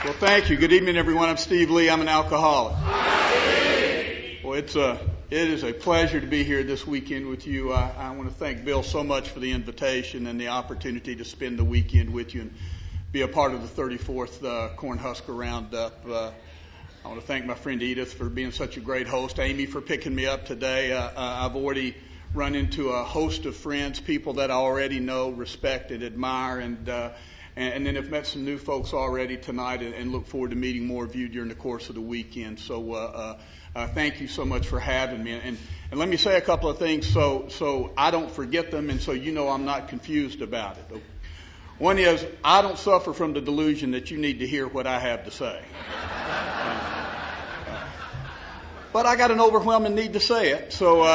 Well, thank you. Good evening, everyone. I'm Steve Lee. I'm an alcoholic. Well, it is a pleasure to be here this weekend with you. I want to thank Bill so much for the invitation and the opportunity to spend the weekend with you and be a part of the 34th Cornhusker Roundup. I want to thank my friend Edith for being such a great host, Amy for picking me up today. I've already run into a host of friends, people that I already know, respect, and admire, and then have met some new folks already tonight and look forward to meeting more of you during the course of the weekend. So thank you so much for having me. And let me say a couple of things so I don't forget them and so you know I'm not confused about it. One is, I don't suffer from the delusion that you need to hear what I have to say. But I got an overwhelming need to say it. So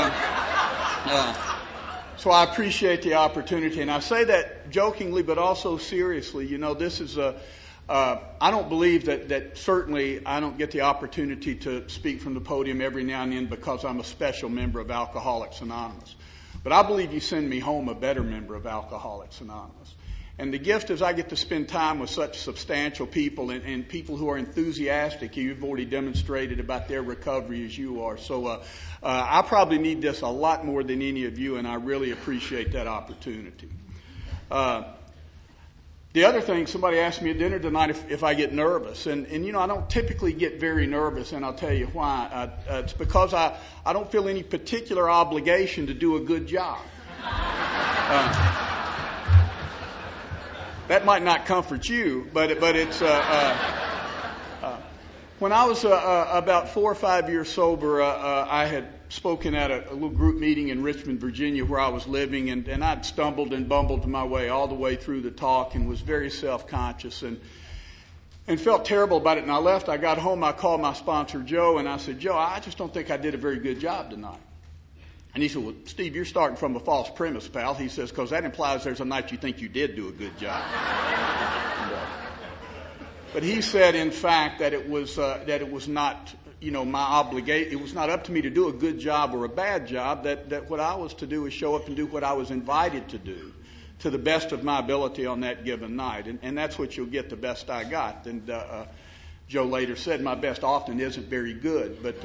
I appreciate the opportunity, and I say that jokingly, but also seriously. You know, this is I don't believe that certainly I don't get the opportunity to speak from the podium every now and then because I'm a special member of Alcoholics Anonymous. But I believe you send me home a better member of Alcoholics Anonymous. And the gift is I get to spend time with such substantial people and people who are enthusiastic. You've already demonstrated about their recovery as you are. So I probably need this a lot more than any of you, and I really appreciate that opportunity. The other thing, somebody asked me at dinner tonight if I get nervous. And you know, I don't typically get very nervous, and I'll tell you why. It's because I don't feel any particular obligation to do a good job. That might not comfort you, but it's when I was about 4 or 5 years sober, I had spoken at a little group meeting in Richmond, Virginia, where I was living, and I'd stumbled and bumbled my way all the way through the talk and was very self-conscious and felt terrible about it. And I left. I got home. I called my sponsor, Joe, and I said, Joe, I just don't think I did a very good job tonight. And he said, well, Steve, you're starting from a false premise, pal. He says, because that implies there's a night you think you did do a good job. But he said, in fact, that it was not, you know, my obligation. It was not up to me to do a good job or a bad job. That what I was to do is show up and do what I was invited to do, to the best of my ability on that given night. And that's what you'll get, the best I got. And Joe later said, my best often isn't very good, but.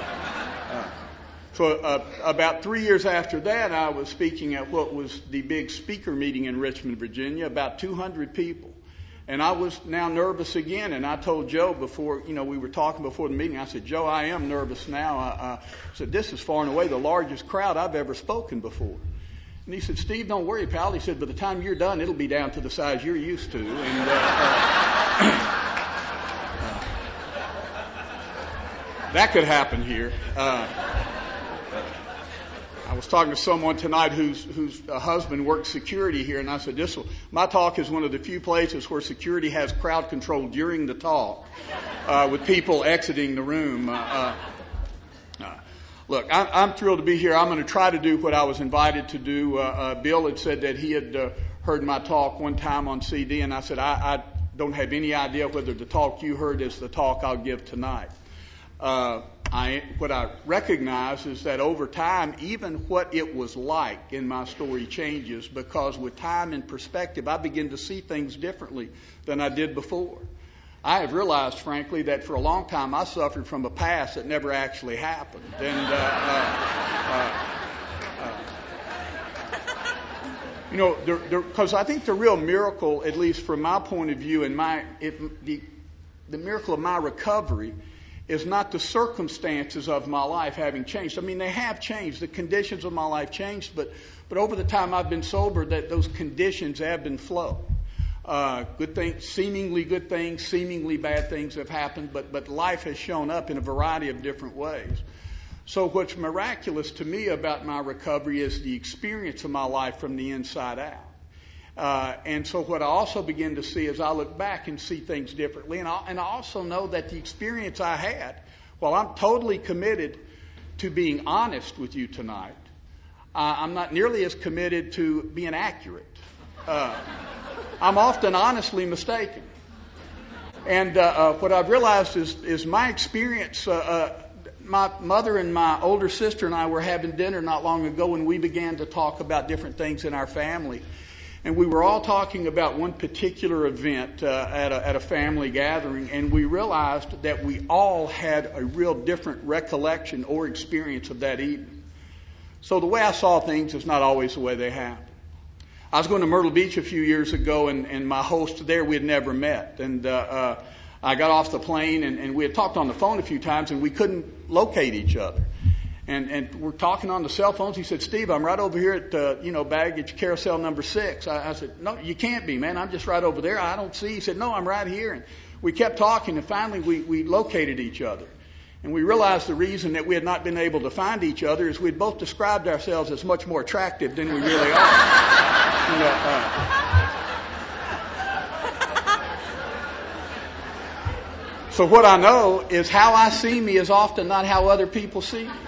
So about 3 years after that, I was speaking at what was the big speaker meeting in Richmond, Virginia, about 200 people. And I was now nervous again. And I told Joe before, you know, we were talking before the meeting, I said, Joe, I am nervous now. I said, this is far and away the largest crowd I've ever spoken before. And he said, Steve, don't worry, pal. He said, by the time you're done, it'll be down to the size you're used to. And that could happen here. I was talking to someone tonight whose husband works security here, and I said, my talk is one of the few places where security has crowd control during the talk, with people exiting the room. Look, I'm thrilled to be here. I'm going to try to do what I was invited to do. Bill had said that he had heard my talk one time on CD, and I said, I don't have any idea whether the talk you heard is the talk I'll give tonight. What I recognize is that over time, even what it was like in my story changes, because with time and perspective, I begin to see things differently than I did before. I have realized, frankly, that for a long time I suffered from a past that never actually happened. And, you know, because I think the real miracle, at least from my point of view, and the miracle of my recovery is not the circumstances of my life having changed. I mean, they have changed. The conditions of my life changed, but over the time I've been sober, that those conditions ebb and flow. Good things, seemingly good things, seemingly bad things have happened, but life has shown up in a variety of different ways. So what's miraculous to me about my recovery is the experience of my life from the inside out. And so what I also begin to see is I look back and see things differently. And I also know that the experience I had, while I'm totally committed to being honest with you tonight, I'm not nearly as committed to being accurate. I'm often honestly mistaken. And what I've realized is my experience, my mother and my older sister and I were having dinner not long ago, and we began to talk about different things in our family. And we were all talking about one particular event at a family gathering, and we realized that we all had a real different recollection or experience of that evening. So the way I saw things is not always the way they happen. I was going to Myrtle Beach a few years ago, and my host there we had never met. And I got off the plane, and we had talked on the phone a few times, and we couldn't locate each other. And we're talking on the cell phones. He said, "Steve, I'm right over here at baggage carousel number 6. I said, "No, you can't be, man. I'm just right over there. I don't see." He said, "No, I'm right here." And we kept talking, and finally we located each other. And we realized the reason that we had not been able to find each other is we'd both described ourselves as much more attractive than we really are. So what I know is how I see me is often not how other people see me.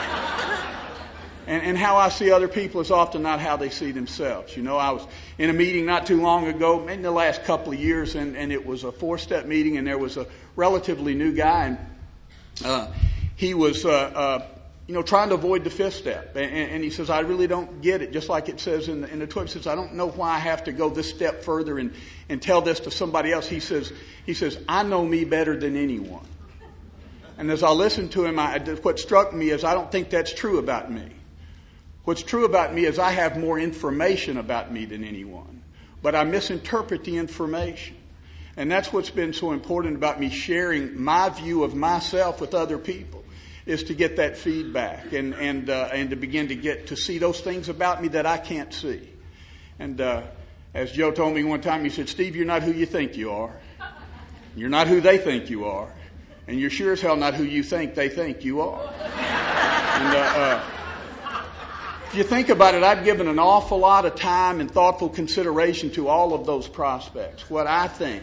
And how I see other people is often not how they see themselves. I was in a meeting not too long ago, maybe in the last couple of years, and it was a 4-step meeting, and there was a relatively new guy, and he was trying to avoid the 5th step. And he says, "I really don't get it," just like it says in the 12. He says, "I don't know why I have to go this step further and tell this to somebody else." He says, "I know me better than anyone." And as I listened to him, what struck me is I don't think that's true about me. What's true about me is I have more information about me than anyone, but I misinterpret the information. And that's what's been so important about me sharing my view of myself with other people, is to get that feedback and to begin to see those things about me that I can't see. And as Joe told me one time, he said, "Steve, you're not who you think you are. You're not who they think you are. And you're sure as hell not who you think they think you are." And if you think about it, I've given an awful lot of time and thoughtful consideration to all of those prospects. What I think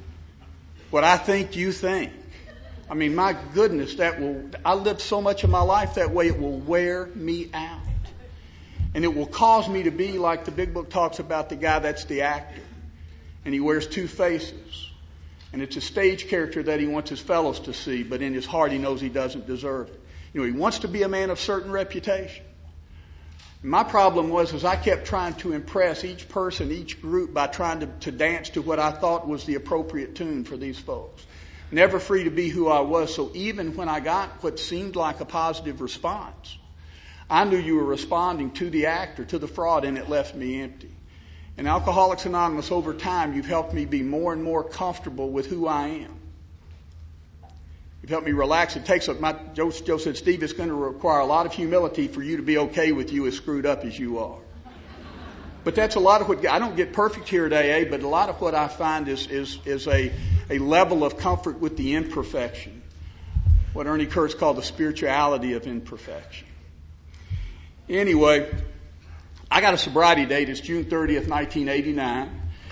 you think. I mean, my goodness, I lived so much of my life that way, it will wear me out. And it will cause me to be like the big book talks about the guy that's the actor. And he wears 2 faces. And it's a stage character that he wants his fellows to see, but in his heart he knows he doesn't deserve it. He wants to be a man of certain reputation. My problem was I kept trying to impress each person, each group, by trying to dance to what I thought was the appropriate tune for these folks. Never free to be who I was. So even when I got what seemed like a positive response, I knew you were responding to the actor, to the fraud, and it left me empty. And Alcoholics Anonymous, over time, you've helped me be more and more comfortable with who I am. You've helped me relax. It takes Joe said, "Steve, it's going to require a lot of humility for you to be okay with you as screwed up as you are." But that's a lot of what, I don't get perfect here at AA, but a lot of what I find is a level of comfort with the imperfection. What Ernie Kurtz called the spirituality of imperfection. Anyway, I got a sobriety date. It's June 30th, 1989.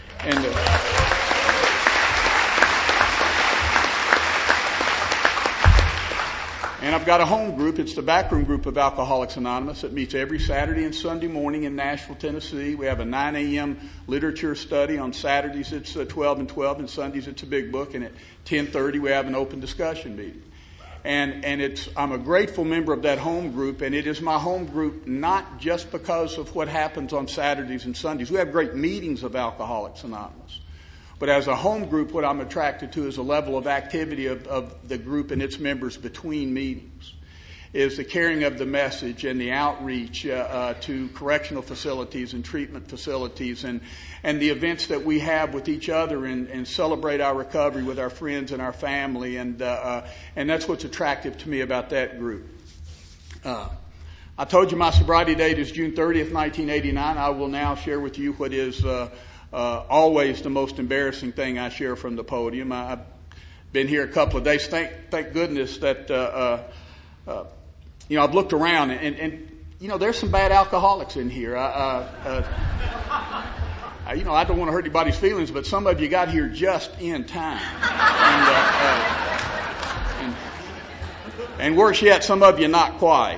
And I've got a home group. It's the backroom group of Alcoholics Anonymous that meets every Saturday and Sunday morning in Nashville, Tennessee. We have a 9 a.m. literature study. On Saturdays it's 12 and 12, and Sundays it's a big book. And at 10:30 we have an open discussion meeting. And I'm a grateful member of that home group, and it is my home group not just because of what happens on Saturdays and Sundays. We have great meetings of Alcoholics Anonymous. But as a home group, what I'm attracted to is a level of activity of the group and its members between meetings, is the carrying of the message and the outreach to correctional facilities and treatment facilities and the events that we have with each other and celebrate our recovery with our friends and our family. And that's what's attractive to me about that group. I told you my sobriety date is June 30th, 1989. I will now share with you what is always the most embarrassing thing I share from the podium. I've been here a couple of days. Thank goodness that I've looked around and there's some bad alcoholics in here. I don't want to hurt anybody's feelings, but some of you got here just in time. And worse yet, some of you not quite.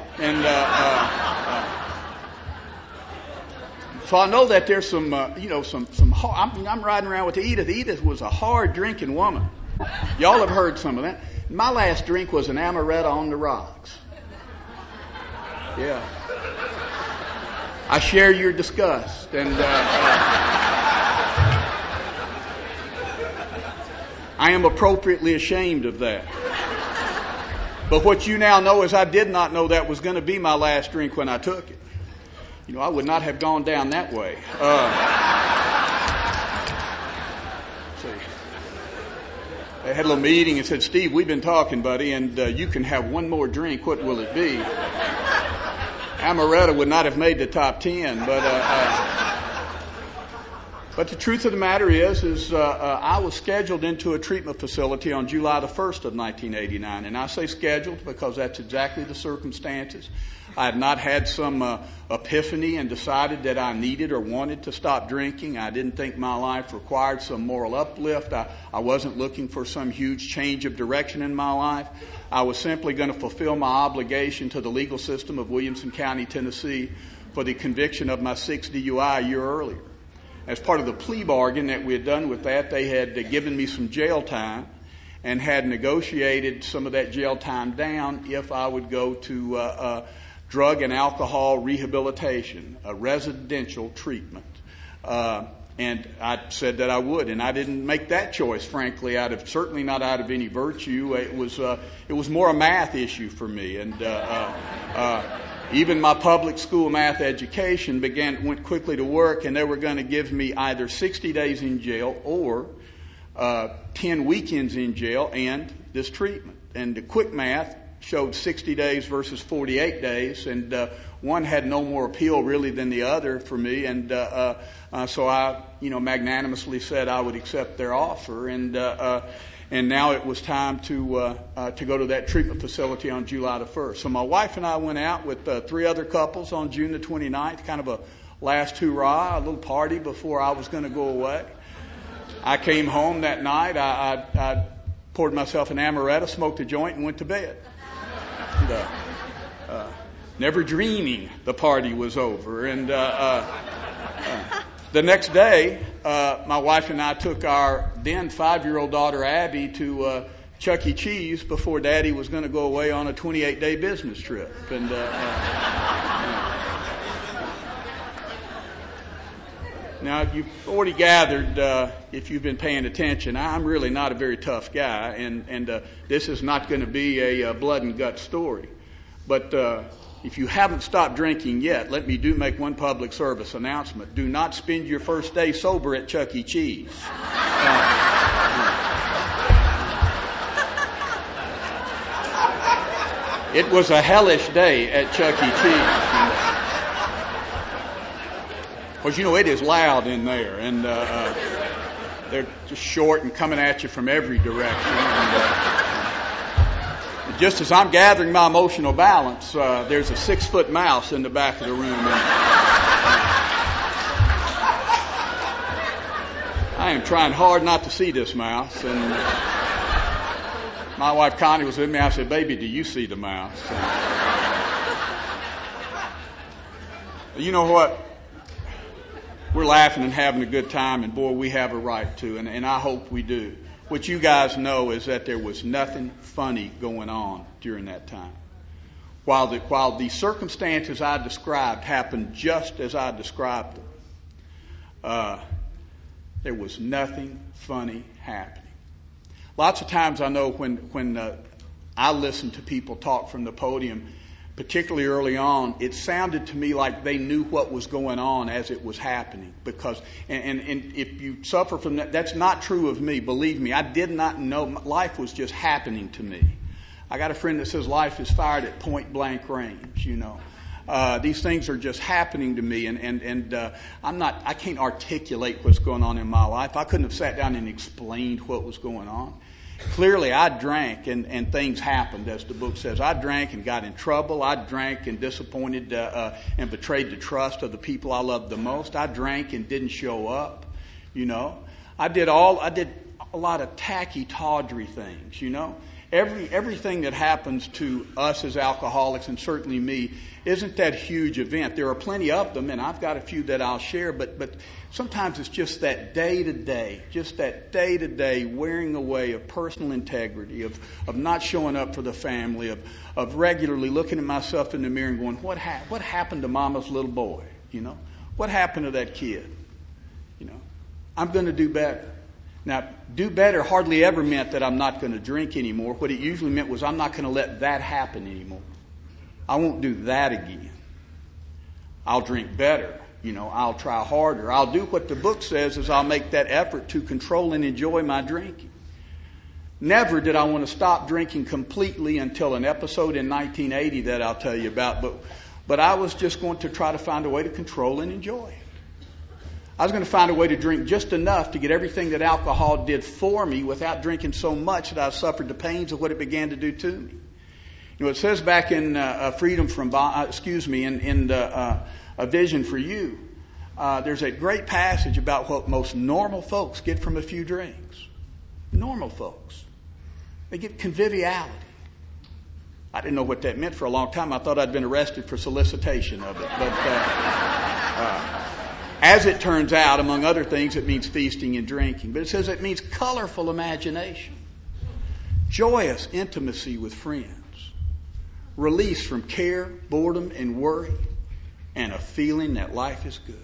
So I know that there's some I'm riding around with Edith. Edith was a hard drinking woman. Y'all have heard some of that. My last drink was an amaretto on the rocks. Yeah. I share your disgust. And I am appropriately ashamed of that. But what you now know is I did not know that was going to be my last drink when I took it. You know, I would not have gone down that way. They had a little meeting and said, Steve, we've been talking, buddy, and you can have one more drink. What will it be? Amaretto would not have made the top 10, but the truth of the matter is I was scheduled into a treatment facility on July the 1st of 1989. And I say scheduled because that's exactly the circumstances. I had not had some epiphany and decided that I needed or wanted to stop drinking. I didn't think my life required some moral uplift. I wasn't looking for some huge change of direction in my life. I was simply going to fulfill my obligation to the legal system of Williamson County, Tennessee, for the conviction of my 6th DUI a year earlier. As part of the plea bargain that we had done with that, they had given me some jail time and had negotiated some of that jail time down if I would go to drug and alcohol rehabilitation, a residential treatment. And I said that I would, and I didn't make that choice, frankly, certainly not out of any virtue. It was more a math issue for me, and even my public school math education went quickly to work, and they were going to give me either 60 days in jail or 10 weekends in jail and this treatment. And the quick math showed 60 days versus 48 days, and one had no more appeal really than the other for me, and so I, magnanimously said I would accept their offer, and now it was time to go to that treatment facility on July the 1st. So my wife and I went out with 3 other couples on June the 29th, kind of a last hurrah, a little party before I was going to go away. I came home that night. I poured myself an amaretto, smoked a joint, and went to bed. And, never dreaming the party was over. And the next day, my wife and I took our then 5-year-old daughter Abby to Chuck E. Cheese before Daddy was going to go away on a 28-day business trip. And now you've already gathered, if you've been paying attention, I'm really not a very tough guy, and this is not going to be a blood and guts story. But if you haven't stopped drinking yet, let me make one public service announcement. Do not spend your first day sober at Chuck E. Cheese. It was a hellish day at Chuck E. Cheese. Because, it is loud in there, and they're just short and coming at you from every direction. And, just as I'm gathering my emotional balance, there's a 6-foot mouse in the back of the room. I am trying hard not to see this mouse. And my wife Connie was with me. I said, "Baby, do you see the mouse?" You know what? We're laughing and having a good time, and boy, we have a right to, and I hope we do. What you guys know is that there was nothing funny going on during that time. While the circumstances I described happened just as I described them, there was nothing funny happening. Lots of times I know when I listen to people talk from the podium, particularly early on, it sounded to me like they knew what was going on as it was happening. Because, and if you suffer from that, that's not true of me. Believe me, I did not know. Life was just happening to me. I got a friend that says life is fired at point blank range. These things are just happening to me, and I can't articulate what's going on in my life. I couldn't have sat down and explained what was going on. Clearly, I drank and things happened, as the book says. I drank and got in trouble. I drank and disappointed and betrayed the trust of the people I loved the most. I drank and didn't show up. I did a lot of tacky, tawdry things. Everything that happens to us as alcoholics, and certainly me, isn't that huge event. There are plenty of them, and I've got a few that I'll share, but sometimes it's just that day-to-day wearing away of personal integrity, of not showing up for the family, of regularly looking at myself in the mirror and going, what happened to Mama's little boy? What happened to that kid? I'm going to do better. Now, do better hardly ever meant that I'm not going to drink anymore. What it usually meant was I'm not going to let that happen anymore. I won't do that again. I'll drink better. I'll try harder. I'll do what the book says is I'll make that effort to control and enjoy my drinking. Never did I want to stop drinking completely until an episode in 1980 that I'll tell you about. But I was just going to try to find a way to control and enjoy it. I was going to find a way to drink just enough to get everything that alcohol did for me without drinking so much that I suffered the pains of what it began to do to me. It says back in Freedom from in A Vision for You, there's a great passage about what most normal folks get from a few drinks. Normal folks. They get conviviality. I didn't know what that meant for a long time. I thought I'd been arrested for solicitation of it. But as it turns out, among other things, it means feasting and drinking. But it says it means colorful imagination, joyous intimacy with friends, release from care, boredom, and worry, and a feeling that life is good.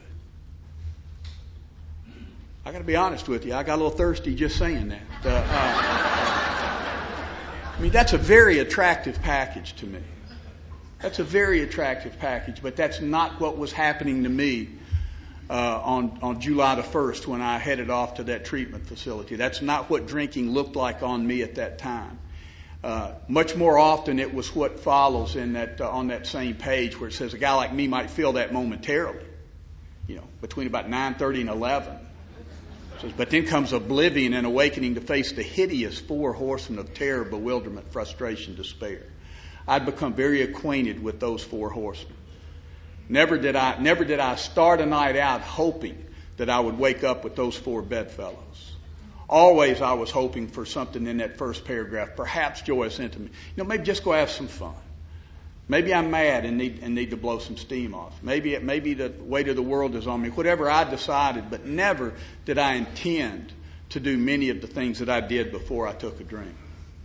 I got to be honest with you. I got a little thirsty just saying that. That's a very attractive package to me. That's a very attractive package, but that's not what was happening to me on July the 1st when I headed off to that treatment facility. That's not what drinking looked like on me at that time. Much more often it was what follows in that on that same page where it says a guy like me might feel that momentarily, between about 9:30 and 11. But then comes oblivion and awakening to face the hideous four horsemen of terror, bewilderment, frustration, despair. I'd become very acquainted with those four horsemen. Never did I start a night out hoping that I would wake up with those four bedfellows. Always I was hoping for something in that first paragraph, perhaps joyous intimacy. Maybe just go have some fun. Maybe I'm mad and need to blow some steam off. Maybe the weight of the world is on me. Whatever I decided, but never did I intend to do many of the things that I did before I took a drink.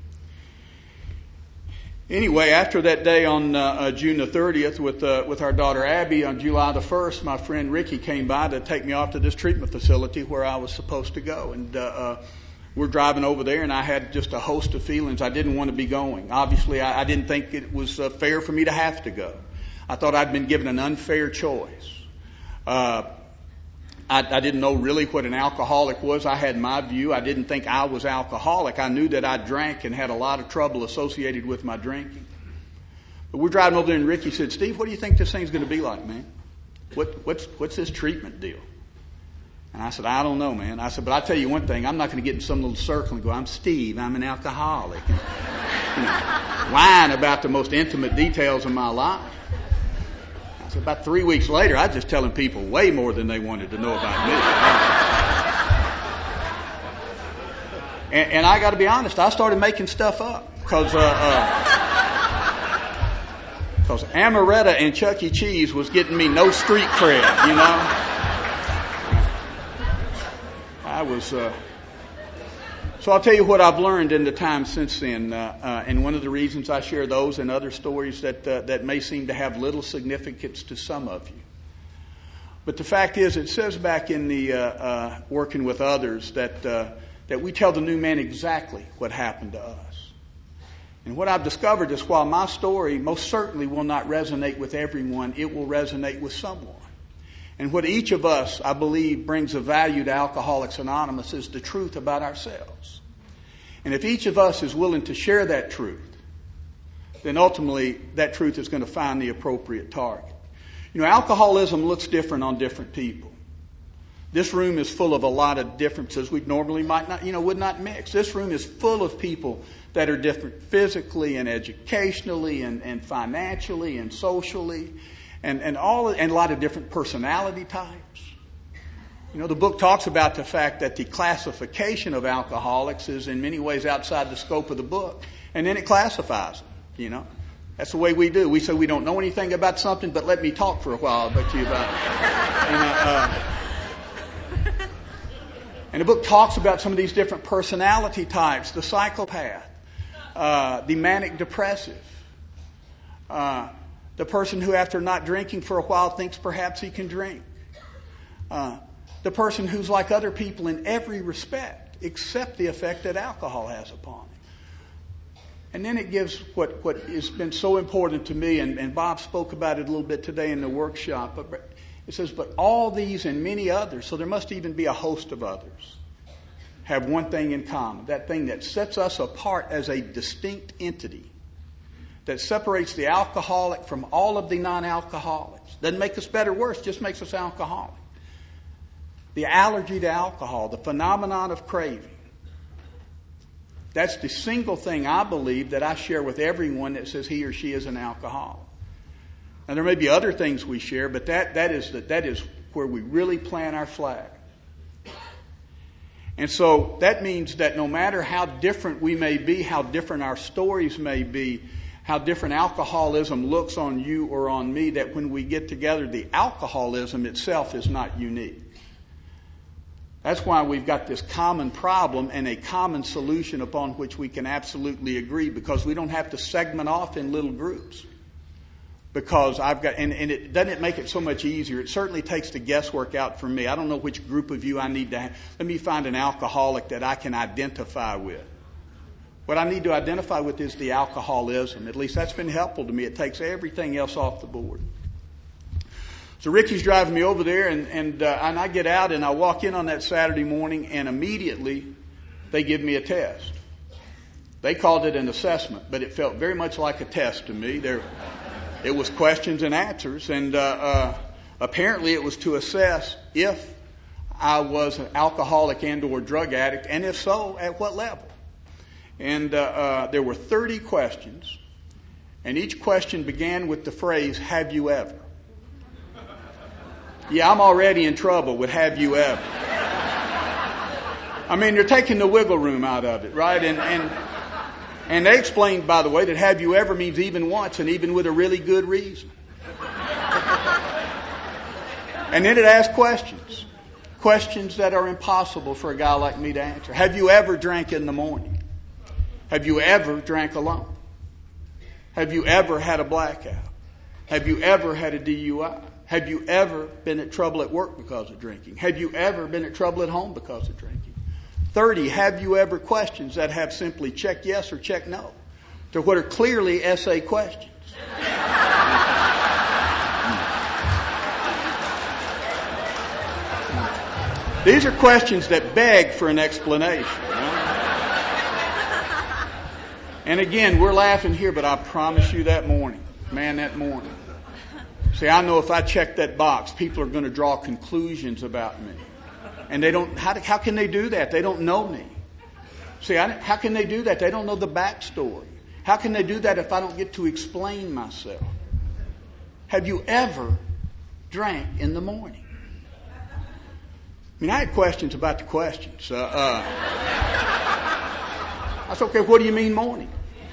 Anyway, after that day on June the 30th with our daughter Abby, on July the 1st, my friend Ricky came by to take me off to this treatment facility where I was supposed to go. And we're driving over there, and I had just a host of feelings. I didn't want to be going. Obviously, I didn't think it was fair for me to have to go. I thought I'd been given an unfair choice. I didn't know really what an alcoholic was. I had my view. I didn't think I was alcoholic. I knew that I drank and had a lot of trouble associated with my drinking. But we're driving over there, and Ricky said, "Steve, what do you think this thing's going to be like, man? What's this treatment deal?" And I said, "I don't know, man." I said, "But I'll tell you one thing. I'm not going to get in some little circle and go, 'I'm Steve, I'm an alcoholic,' and whine about the most intimate details of my life." I said, about 3 weeks later, I was just telling people way more than they wanted to know about me. And I got to be honest, I started making stuff up because Amaretta and Chuck E. Cheese was getting me no street cred, So I'll tell you what I've learned in the time since then, and one of the reasons I share those and other stories that may seem to have little significance to some of you. But the fact is, it says back in the Working with Others that we tell the new man exactly what happened to us. And what I've discovered is while my story most certainly will not resonate with everyone, it will resonate with someone. And what each of us, I believe, brings a value to Alcoholics Anonymous is the truth about ourselves. And if each of us is willing to share that truth, then ultimately that truth is going to find the appropriate target. Alcoholism looks different on different people. This room is full of a lot of differences we normally would not mix. This room is full of people that are different physically and educationally and financially and socially. And a lot of different personality types. The book talks about the fact that the classification of alcoholics is in many ways outside the scope of the book, and then it classifies them. That's the way we do. We say we don't know anything about something, but let me talk for a while about you about it. And the book talks about some of these different personality types: the psychopath, the manic depressive. The person who, after not drinking for a while, thinks perhaps he can drink. The person who's like other people in every respect. except the effect that alcohol has upon him. And then it gives what has been so important to me, and Bob spoke about it a little bit today in the workshop, but it says, but all these and many others, so there must even be a host of others, have one thing in common, that thing that sets us apart as a distinct entity, that separates the alcoholic from all of the non-alcoholics. Doesn't make us better or worse, just makes us alcoholic. The allergy to alcohol, the phenomenon of craving. That's the single thing I believe that I share with everyone that says he or she is an alcoholic. Now there may be other things we share, but that is where we really plant our flag. And so that means that no matter how different we may be, how different our stories may be, how different alcoholism looks on you or on me, that when we get together, the alcoholism itself is not unique. That's why we've got this common problem and a common solution upon which we can absolutely agree, because we don't have to segment off in little groups. Because I've got, and it doesn't make it so much easier. It certainly takes the guesswork out for me. I don't know which group of you I need to have. Let me find an alcoholic that I can identify with. What I need to identify with is the alcoholism. At least that's been helpful to me. It takes everything else off the board. So Ricky's driving me over there, and I get out and I walk in on that Saturday morning, and immediately they give me a test. They called it an assessment, but it felt very much like a test to me. It was questions and answers, and apparently it was to assess if I was an alcoholic and or drug addict, and if so, at what level. And there were 30 questions, and each question began with the phrase, "Have you ever?" Yeah, I'm already in trouble with "have you ever." I mean, you're taking the wiggle room out of it, right? And they explained, by the way, that "have you ever" means even once, and even with a really good reason. And then it asks questions that are impossible for a guy like me to answer. Have you ever drank in the morning? Have you ever drank alone? Have you ever had a blackout? Have you ever had a DUI? Have you ever been in trouble at work because of drinking? Have you ever been in trouble at home because of drinking? 30 have you ever questions that have simply check yes or check no to what are clearly essay questions. These are questions that beg for an explanation. Right? And again, we're laughing here, but I promise you that morning, that morning. See, I know if I check that box, people are going to draw conclusions about me. And they don't, how can they do that? They don't know me. See, how can they do that? They don't know the backstory. How can they do that if I don't get to explain myself? Have you ever drank in the morning? I mean, I had questions about the questions. I said, okay, what do you mean morning?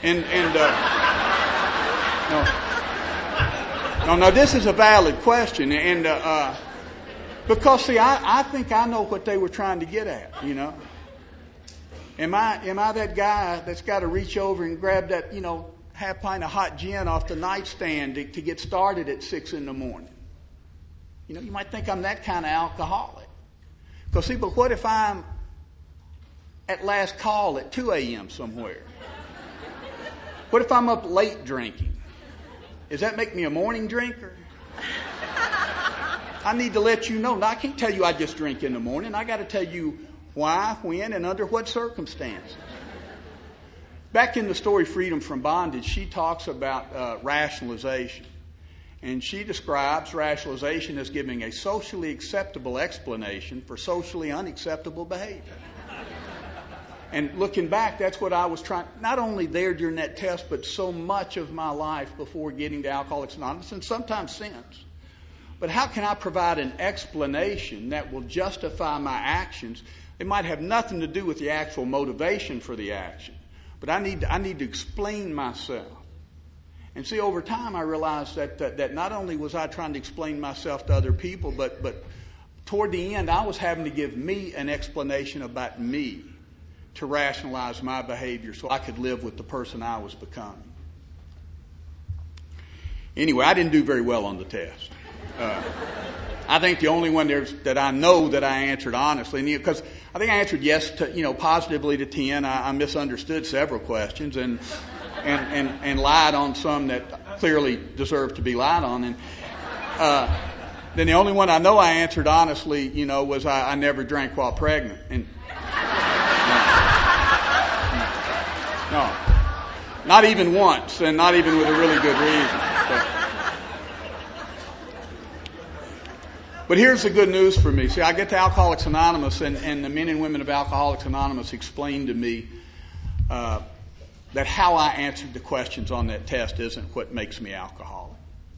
No, this is a valid question. And because, see, I think I know what they were trying to get at, you know. Am I that guy that's got to reach over and grab that, half pint of hot gin off the nightstand to get started at 6 a.m? You might think I'm that kind of alcoholic. Because, see, but what if I'm at last call at 2 a.m. somewhere? What if I'm up late drinking? Does that make me a morning drinker? I need to let you know. Now, I can't tell you I just drink in the morning. I got to tell you why, when, and under what circumstances. Back in the story Freedom from Bondage, she talks about rationalization. And she describes rationalization as giving a socially acceptable explanation for socially unacceptable behavior. And looking back, that's what I was trying, not only there during that test, but so much of my life before getting to Alcoholics Anonymous, and sometimes since. But how can I provide an explanation that will justify my actions? It might have nothing to do with the actual motivation for the action, but I need to explain myself. And see, over time, I realized that not only was I trying to explain myself to other people, but toward the end, I was having to give me an explanation about me to rationalize my behavior so I could live with the person I was becoming. Anyway, I didn't do very well on the test. I think the only one that I know that I answered honestly, because I think I answered yes to, positively to 10. I misunderstood several questions and lied on some that clearly deserved to be lied on. And then the only one I know I answered honestly, was I never drank while pregnant. And no, not even once, and not even with a really good reason. But here's the good news for me. See, I get to Alcoholics Anonymous, and the men and women of Alcoholics Anonymous explained to me that how I answered the questions on that test isn't what makes me alcoholic.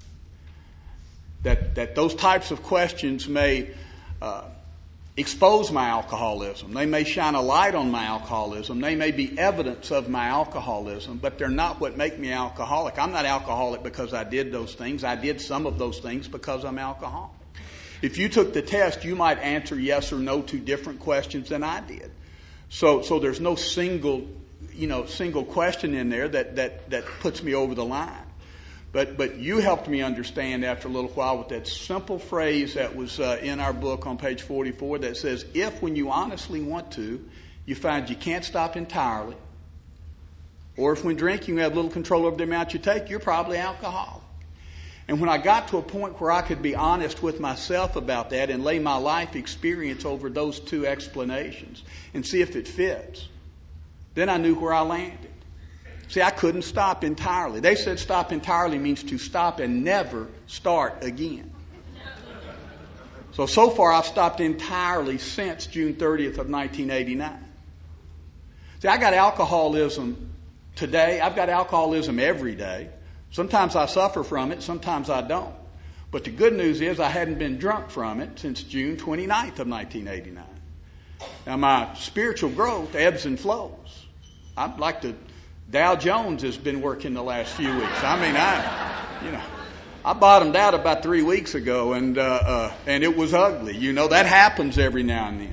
That those types of questions may expose my alcoholism. They may shine a light on my alcoholism. They may be evidence of my alcoholism, but they're not what make me alcoholic. I'm not alcoholic because I did those things. I did some of those things because I'm alcoholic. If you took the test, you might answer yes or no to different questions than I did. So there's no single question in there that puts me over the line. But you helped me understand after a little while with that simple phrase that was in our book on page 44 that says, if when you honestly want to, you find you can't stop entirely, or if when drinking you have little control over the amount you take, you're probably alcoholic. And when I got to a point where I could be honest with myself about that and lay my life experience over those two explanations and see if it fits, then I knew where I landed. See, I couldn't stop entirely. They said stop entirely means to stop and never start again. So far I've stopped entirely since June 30th of 1989. See, I got alcoholism today. I've got alcoholism every day. Sometimes I suffer from it, sometimes I don't. But the good news is I hadn't been drunk from it since June 29th of 1989. Now my spiritual growth ebbs and flows. I'd like to, Dow Jones has been working the last few weeks. I mean, I bottomed out about 3 weeks ago and it was ugly. That happens every now and then.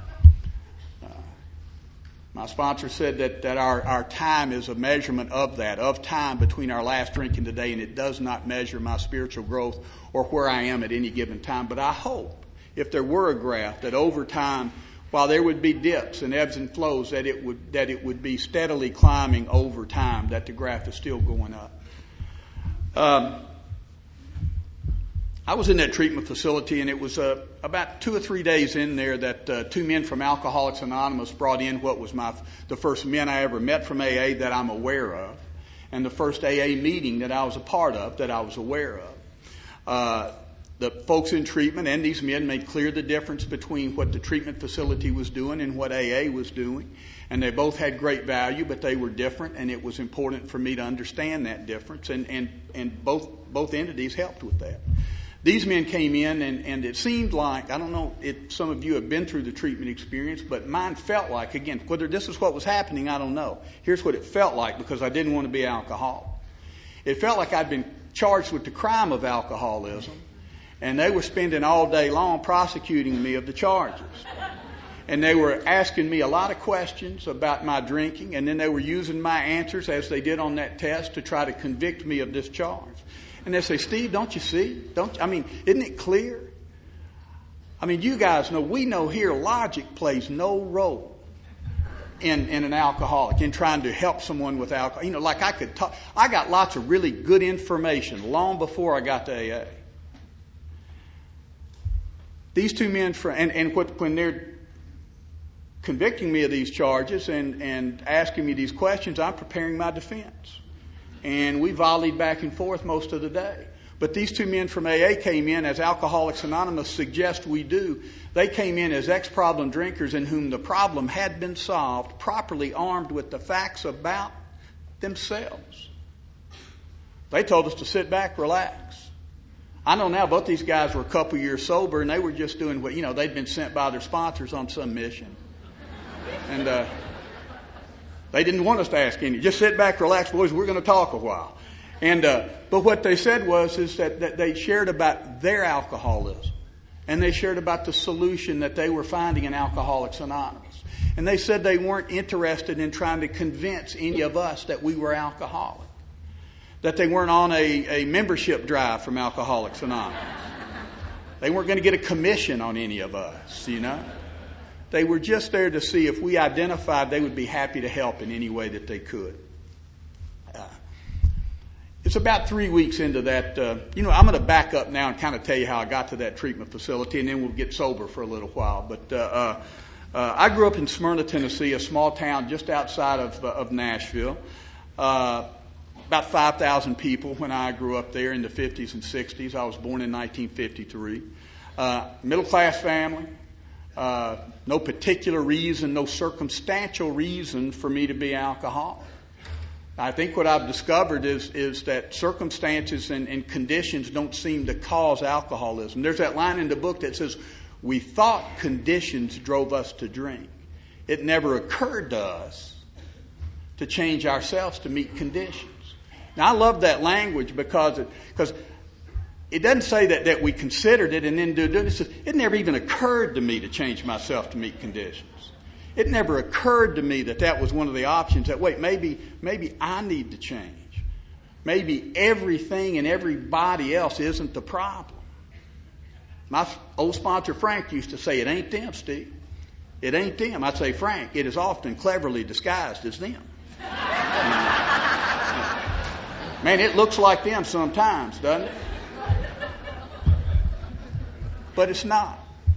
My sponsor said that our time is a measurement of that, of time between our last drink and today, and it does not measure my spiritual growth or where I am at any given time. But I hope, if there were a graph, that over time, while there would be dips and ebbs and flows, that it would be steadily climbing over time, that the graph is still going up. I was in that treatment facility, and it was about 2 or 3 days in there that 2 men from Alcoholics Anonymous brought in what was the first men I ever met from AA that I'm aware of, and the first AA meeting that I was a part of that I was aware of. The folks in treatment and these men made clear the difference between what the treatment facility was doing and what AA was doing, and they both had great value, but they were different, and it was important for me to understand that difference, and both entities helped with that. These men came in, and it seemed like, I don't know if some of you have been through the treatment experience, but mine felt like, again, whether this is what was happening, I don't know. Here's what it felt like, because I didn't want to be alcoholic. It felt like I'd been charged with the crime of alcoholism, and they were spending all day long prosecuting me of the charges. And they were asking me a lot of questions about my drinking, and then they were using my answers, as they did on that test, to try to convict me of this charge. And they say, Steve, don't you see? Isn't it clear? You guys know, we know here logic plays no role in an alcoholic, in trying to help someone with alcohol. Like I could talk, I got lots of really good information long before I got to AA. These 2 men, when they're convicting me of these charges and asking me these questions, I'm preparing my defense. And we volleyed back and forth most of the day. But these 2 men from AA came in, as Alcoholics Anonymous suggests we do. They came in as ex-problem drinkers in whom the problem had been solved, properly armed with the facts about themselves. They told us to sit back, relax. I know now both these guys were a couple years sober, and they were just doing what, they'd been sent by their sponsors on some mission. And they didn't want us to ask any. Just sit back, relax, boys, we're going to talk a while. And but what they said is that they shared about their alcoholism. And they shared about the solution that they were finding in Alcoholics Anonymous. And they said they weren't interested in trying to convince any of us that we were alcoholic. That they weren't on a membership drive from Alcoholics Anonymous. They weren't going to get a commission on any of us, They were just there to see if we identified they would be happy to help in any way that they could. It's about 3 weeks into that. I'm going to back up now and kind of tell you how I got to that treatment facility, and then we'll get sober for a little while. But I grew up in Smyrna, Tennessee, a small town just outside of Nashville. About 5,000 people when I grew up there in the 50s and 60s. I was born in 1953. Middle-class family. No particular reason, no circumstantial reason for me to be alcoholic. I think what I've discovered is that circumstances and conditions don't seem to cause alcoholism. There's that line in the book that says, we thought conditions drove us to drink. It never occurred to us to change ourselves to meet conditions. Now, I love that language because it doesn't say that we considered it and then do it. It says, it never even occurred to me to change myself to meet conditions. It never occurred to me that was one of the options, that, wait, maybe I need to change. Maybe everything and everybody else isn't the problem. My old sponsor, Frank, used to say, it ain't them, Steve. It ain't them. I'd say, Frank, it is often cleverly disguised as them. Man, it looks like them sometimes, doesn't it? But it's not.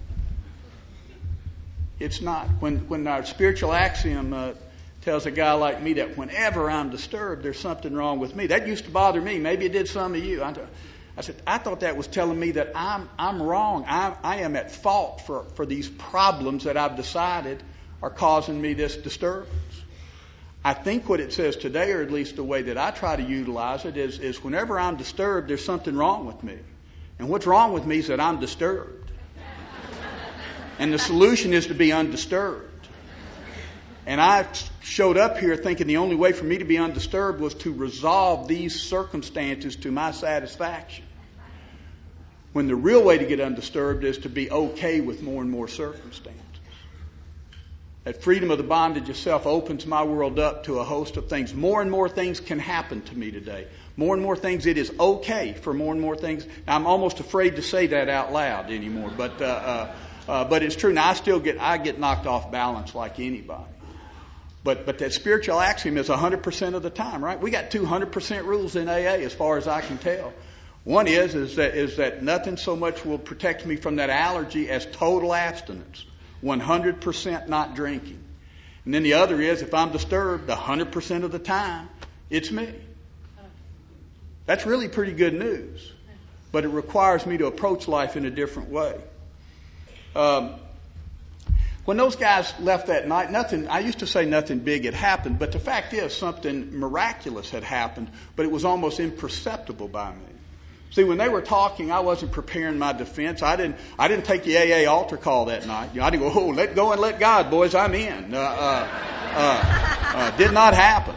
It's not. When our spiritual axiom tells a guy like me that whenever I'm disturbed, there's something wrong with me. That used to bother me. Maybe it did some of you. I said, I thought that was telling me that I'm wrong. I am at fault for these problems that I've decided are causing me this disturbance. I think what it says today, or at least the way that I try to utilize it, is whenever I'm disturbed, there's something wrong with me. And what's wrong with me is that I'm disturbed. And the solution is to be undisturbed. And I showed up here thinking the only way for me to be undisturbed was to resolve these circumstances to my satisfaction. When the real way to get undisturbed is to be okay with more and more circumstances. That freedom of the bondage of self opens my world up to a host of things. More and more things can happen to me today. More and more things, it is okay for more and more things. Now, I'm almost afraid to say that out loud anymore, but it's true. Now, I get knocked off balance like anybody. But that spiritual axiom is 100% of the time, right? We got 200% rules in AA as far as I can tell. One is that nothing so much will protect me from that allergy as total abstinence. 100% not drinking. And then the other is, if I'm disturbed 100% of the time, it's me. That's really pretty good news. But it requires me to approach life in a different way. When those guys left that night, I used to say nothing big had happened, but the fact is something miraculous had happened, but it was almost imperceptible by me. See, when they were talking, I wasn't preparing my defense. I didn't take the AA altar call that night. I didn't go, let go and let God, boys, I'm in. Did not happen.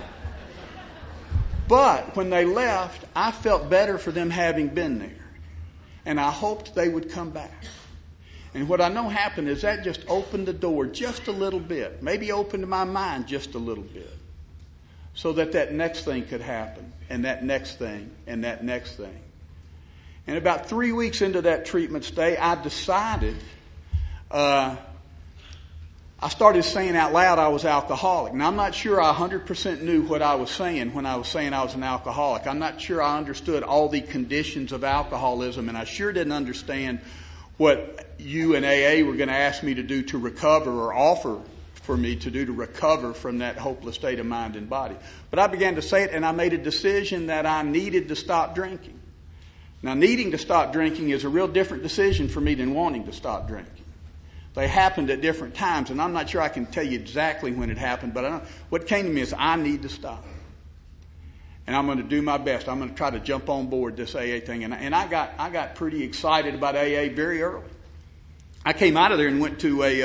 But when they left, I felt better for them having been there. And I hoped they would come back. And what I know happened is that just opened the door just a little bit. Maybe opened my mind just a little bit. So that next thing could happen. And that next thing. And that next thing. And about 3 weeks into that treatment stay, I decided, I started saying out loud I was alcoholic. Now, I'm not sure I 100% knew what I was saying when I was saying I was an alcoholic. I'm not sure I understood all the conditions of alcoholism, and I sure didn't understand what you and AA were going to ask me to do to recover, or offer for me to do to recover from that hopeless state of mind and body. But I began to say it, and I made a decision that I needed to stop drinking. Now, needing to stop drinking is a real different decision for me than wanting to stop drinking. They happened at different times, and I'm not sure I can tell you exactly when it happened, but what came to me is I need to stop. And I'm going to do my best. I'm going to try to jump on board this AA thing. And I got pretty excited about AA very early. I came out of there and went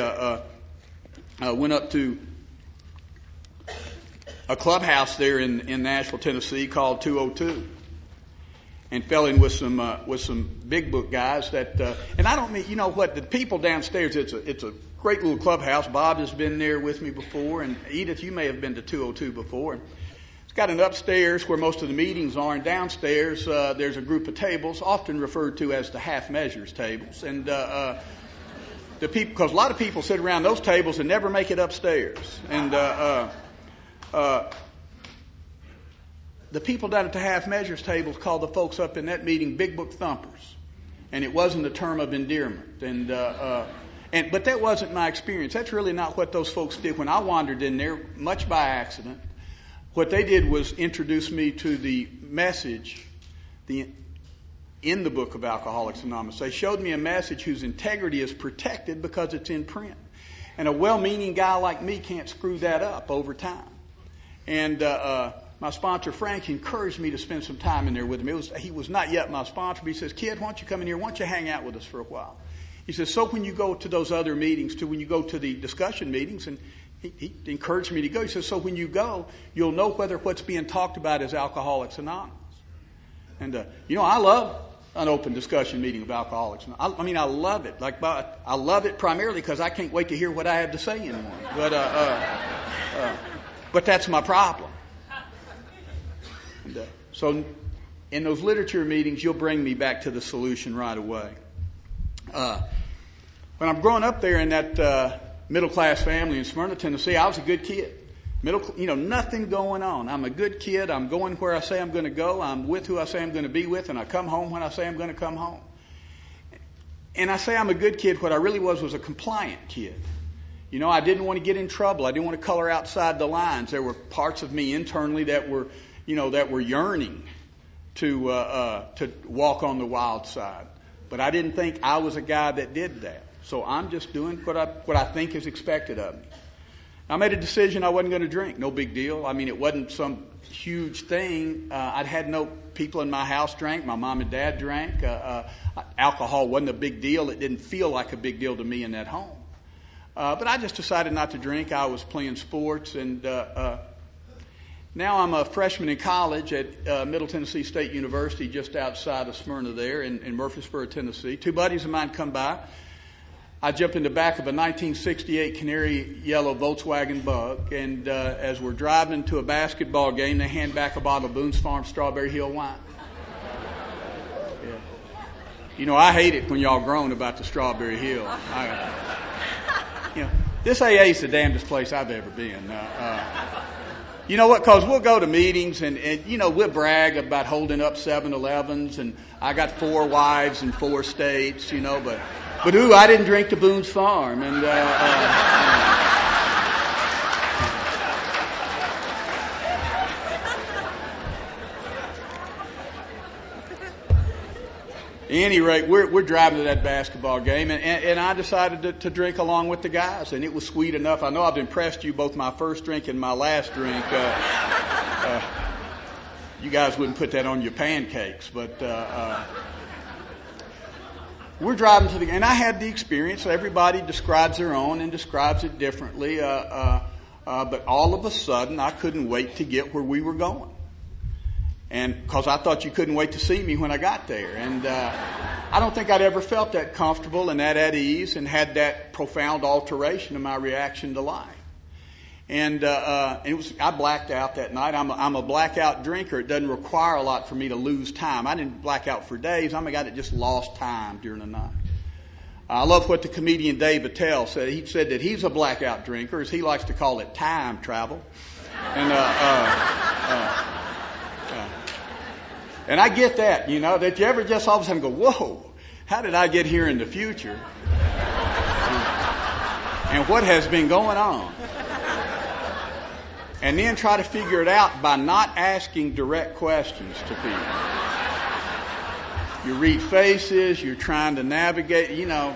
up to a clubhouse there in Nashville, Tennessee called 202. And fell in with some big book guys that, and I don't mean, you know what, the people downstairs, it's a great little clubhouse. Bob has been there with me before, and Edith, you may have been to 202 before. It's got an upstairs where most of the meetings are, and downstairs there's a group of tables, often referred to as the half measures tables. And the people, because a lot of people sit around those tables and never make it upstairs. And the people down at the half measures tables called the folks up in that meeting big book thumpers, and it wasn't a term of endearment. But that wasn't my experience. That's really not what those folks did when I wandered in there, much by accident. What they did was introduce me to the message in the book of Alcoholics Anonymous. They showed me a message whose integrity is protected because it's in print. And a well-meaning guy like me can't screw that up over time. And my sponsor, Frank, encouraged me to spend some time in there with him. He was not yet my sponsor, but he says, "Kid, why don't you come in here? Why don't you hang out with us for a while?" He says, "So when you go to those other meetings, when you go to the discussion meetings," and he encouraged me to go. He says, "So when you go, you'll know whether what's being talked about is Alcoholics Anonymous." And, I love an open discussion meeting of Alcoholics Anonymous. I love it. I love it primarily because I can't wait to hear what I have to say in one. But that's my problem. And, so in those literature meetings, you'll bring me back to the solution right away. When I'm growing up there in that middle-class family in Smyrna, Tennessee, I was a good kid. Nothing going on. I'm a good kid. I'm going where I say I'm going to go. I'm with who I say I'm going to be with, and I come home when I say I'm going to come home. And I say I'm a good kid. What I really was a compliant kid. I didn't want to get in trouble. I didn't want to color outside the lines. There were parts of me internally that were yearning to walk on the wild side. But I didn't think I was a guy that did that. So I'm just doing what I think is expected of me. I made a decision I wasn't going to drink. No big deal. It wasn't some huge thing. I'd had no people in my house drank. My mom and dad drank. Alcohol wasn't a big deal. It didn't feel like a big deal to me in that home. But I just decided not to drink. I was playing sports, and now I'm a freshman in college at Middle Tennessee State University, just outside of Smyrna there in Murfreesboro, Tennessee. Two buddies of mine come by. I jump in the back of a 1968 canary yellow Volkswagen Bug, and as we're driving to a basketball game, they hand back a bottle of Boone's Farm Strawberry Hill wine. Yeah. I hate it when y'all groan about the Strawberry Hill. This AA is the damnedest place I've ever been. You know what? Because we'll go to meetings and we'll brag about holding up 7-Elevens, and I got 4 wives in 4 states, but I didn't drink to Boone's Farm. And at any rate, we're driving to that basketball game, and I decided to drink along with the guys, and it was sweet enough. I know I've impressed you both my first drink and my last drink. You guys wouldn't put that on your pancakes, but we're driving to the game, and I had the experience. Everybody describes their own and describes it differently, but all of a sudden I couldn't wait to get where we were going. And because I thought you couldn't wait to see me when I got there. And I don't think I'd ever felt that comfortable and that at ease and had that profound alteration in my reaction to life. And I blacked out that night. I'm a blackout drinker. It doesn't require a lot for me to lose time. I didn't black out for days. I'm a guy that just lost time during the night. I love what the comedian Dave Attell said. He said that he's a blackout drinker, as he likes to call it, time travel. And I get that, that you ever just all of a sudden go, whoa, how did I get here in the future? And what has been going on? And then try to figure it out by not asking direct questions to people. You read faces, you're trying to navigate,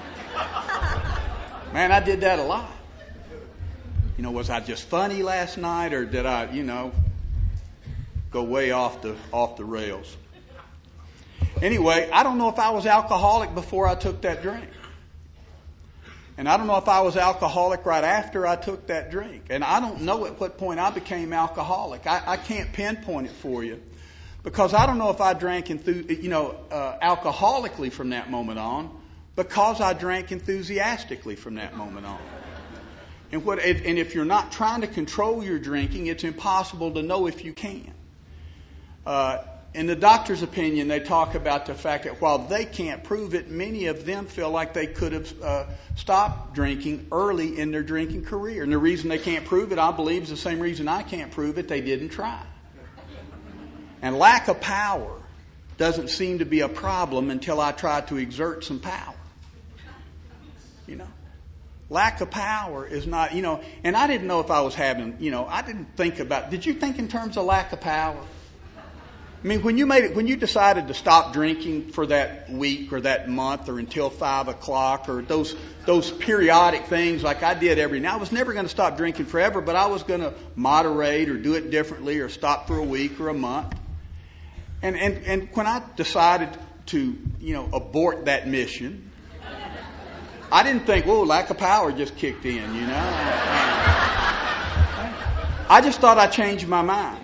Man, I did that a lot. Was I just funny last night, or did I, go way off the rails? Anyway, I don't know if I was alcoholic before I took that drink. And I don't know if I was alcoholic right after I took that drink. And I don't know at what point I became alcoholic. I can't pinpoint it for you, because I don't know if I drank alcoholically from that moment on, because I drank enthusiastically from that moment on. And if you're not trying to control your drinking, it's impossible to know if you can. in the doctor's opinion, they talk about the fact that while they can't prove it, many of them feel like they could have stopped drinking early in their drinking career. And the reason they can't prove it, I believe, is the same reason I can't prove it. They didn't try. And lack of power doesn't seem to be a problem until I try to exert some power. You know? Lack of power is not, and I didn't know if I was having, I didn't think about, did you think in terms of lack of power? I mean, when you decided to stop drinking for that week or that month or until 5 o'clock or those periodic things like I did every now, I was never going to stop drinking forever, but I was going to moderate or do it differently or stop for a week or a month. And when I decided to, abort that mission, I didn't think, lack of power just kicked in, I just thought I changed my mind.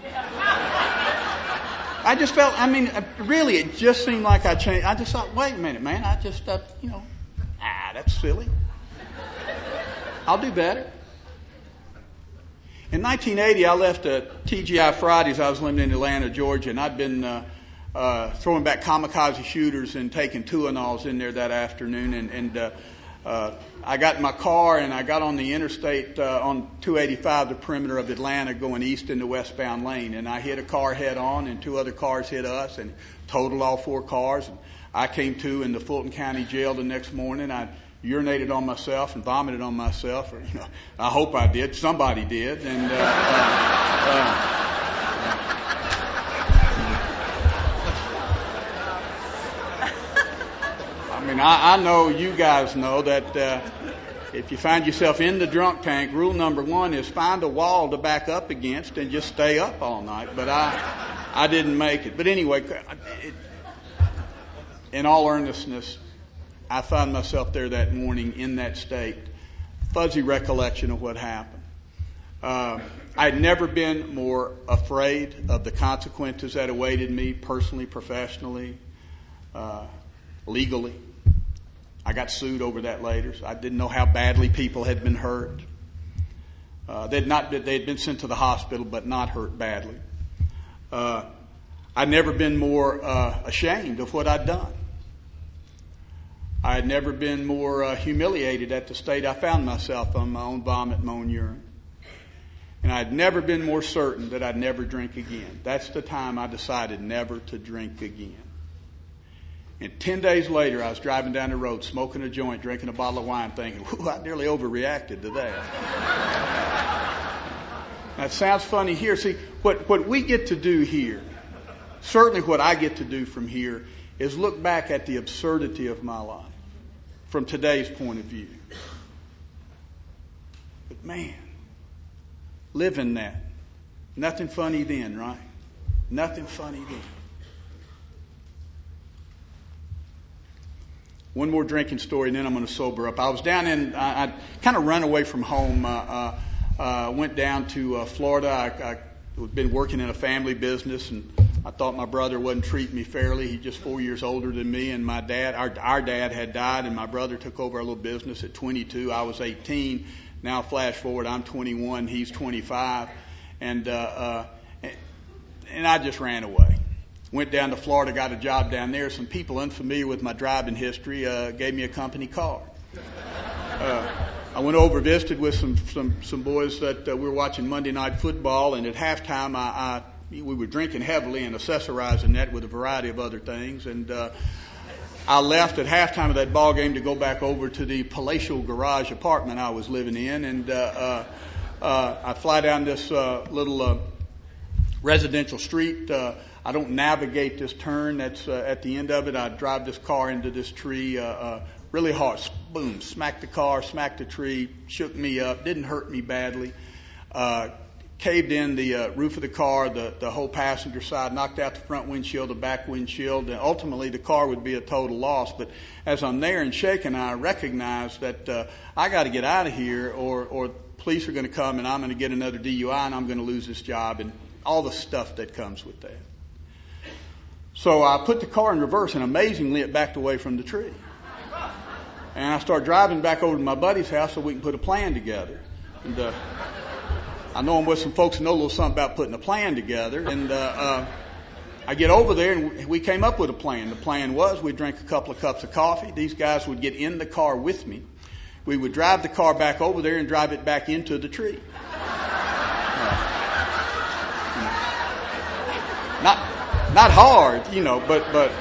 I just felt, really, it just seemed like I changed. I just thought, wait a minute, man, that's silly. I'll do better. In 1980, I left TGI Fridays. I was living in Atlanta, Georgia, and I'd been throwing back kamikaze shooters and taking Tylenols in there that afternoon. And I got in my car and I got on the interstate on 285, the perimeter of Atlanta, going east into westbound lane. And I hit a car head on, and 2 other cars hit us and totaled all 4 cars. And I came to in the Fulton County Jail the next morning. I urinated on myself and vomited on myself. Or, I hope I did. Somebody did. And I know you guys know that if you find yourself in the drunk tank, rule number 1 is find a wall to back up against and just stay up all night. But I didn't make it. But anyway, in all earnestness, I found myself there that morning in that state. Fuzzy recollection of what happened. I'd never been more afraid of the consequences that awaited me personally, professionally, legally. I got sued over that later. So I didn't know how badly people had been hurt. They'd been sent to the hospital, but not hurt badly. I'd never been more ashamed of what I'd done. I had never been more humiliated at the state I found myself on my own vomit, my own urine. And I'd never been more certain that I'd never drink again. That's the time I decided never to drink again. And 10 days later, I was driving down the road, smoking a joint, drinking a bottle of wine, thinking, I nearly overreacted to that. That sounds funny here. See, what we get to do here, certainly what I get to do from here, is look back at the absurdity of my life from today's point of view. But man, live in that. Nothing funny then, right? Nothing funny then. One more drinking story, and then I'm going to sober up. I was down I kind of run away from home. Went down to Florida. I'd been working in a family business, and I thought my brother wasn't treating me fairly. He's just 4 years older than me, and my dad, our dad had died, and my brother took over our little business at 22. I was 18. Now flash forward, I'm 21. He's 25, and I just ran away. Went down to Florida, got a job down there. Some people unfamiliar with my driving history gave me a company car. I went over, visited with some boys that we were watching Monday Night Football, and at halftime we were drinking heavily and accessorizing that with a variety of other things. And I left at halftime of that ball game to go back over to the palatial garage apartment I was living in, and I fly down this little residential street. I don't navigate this turn that's at the end of it. I drive this car into this tree really hard. Boom, smacked the car, smacked the tree, shook me up, didn't hurt me badly. Caved in the roof of the car, the whole passenger side, knocked out the front windshield, the back windshield, and ultimately the car would be a total loss. But as I'm there and shaking, I recognize that I got to get out of here or police are going to come and I'm going to get another DUI and I'm going to lose this job and all the stuff that comes with that. So I put the car in reverse, and amazingly it backed away from the tree. And I start driving back over to my buddy's house so we can put a plan together. And I know I'm with some folks who know a little something about putting a plan together. And I get over there, and we came up with a plan. The plan was we'd drink a couple of cups of coffee. These guys would get in the car with me. We would drive the car back over there and drive it back into the tree. Not hard, but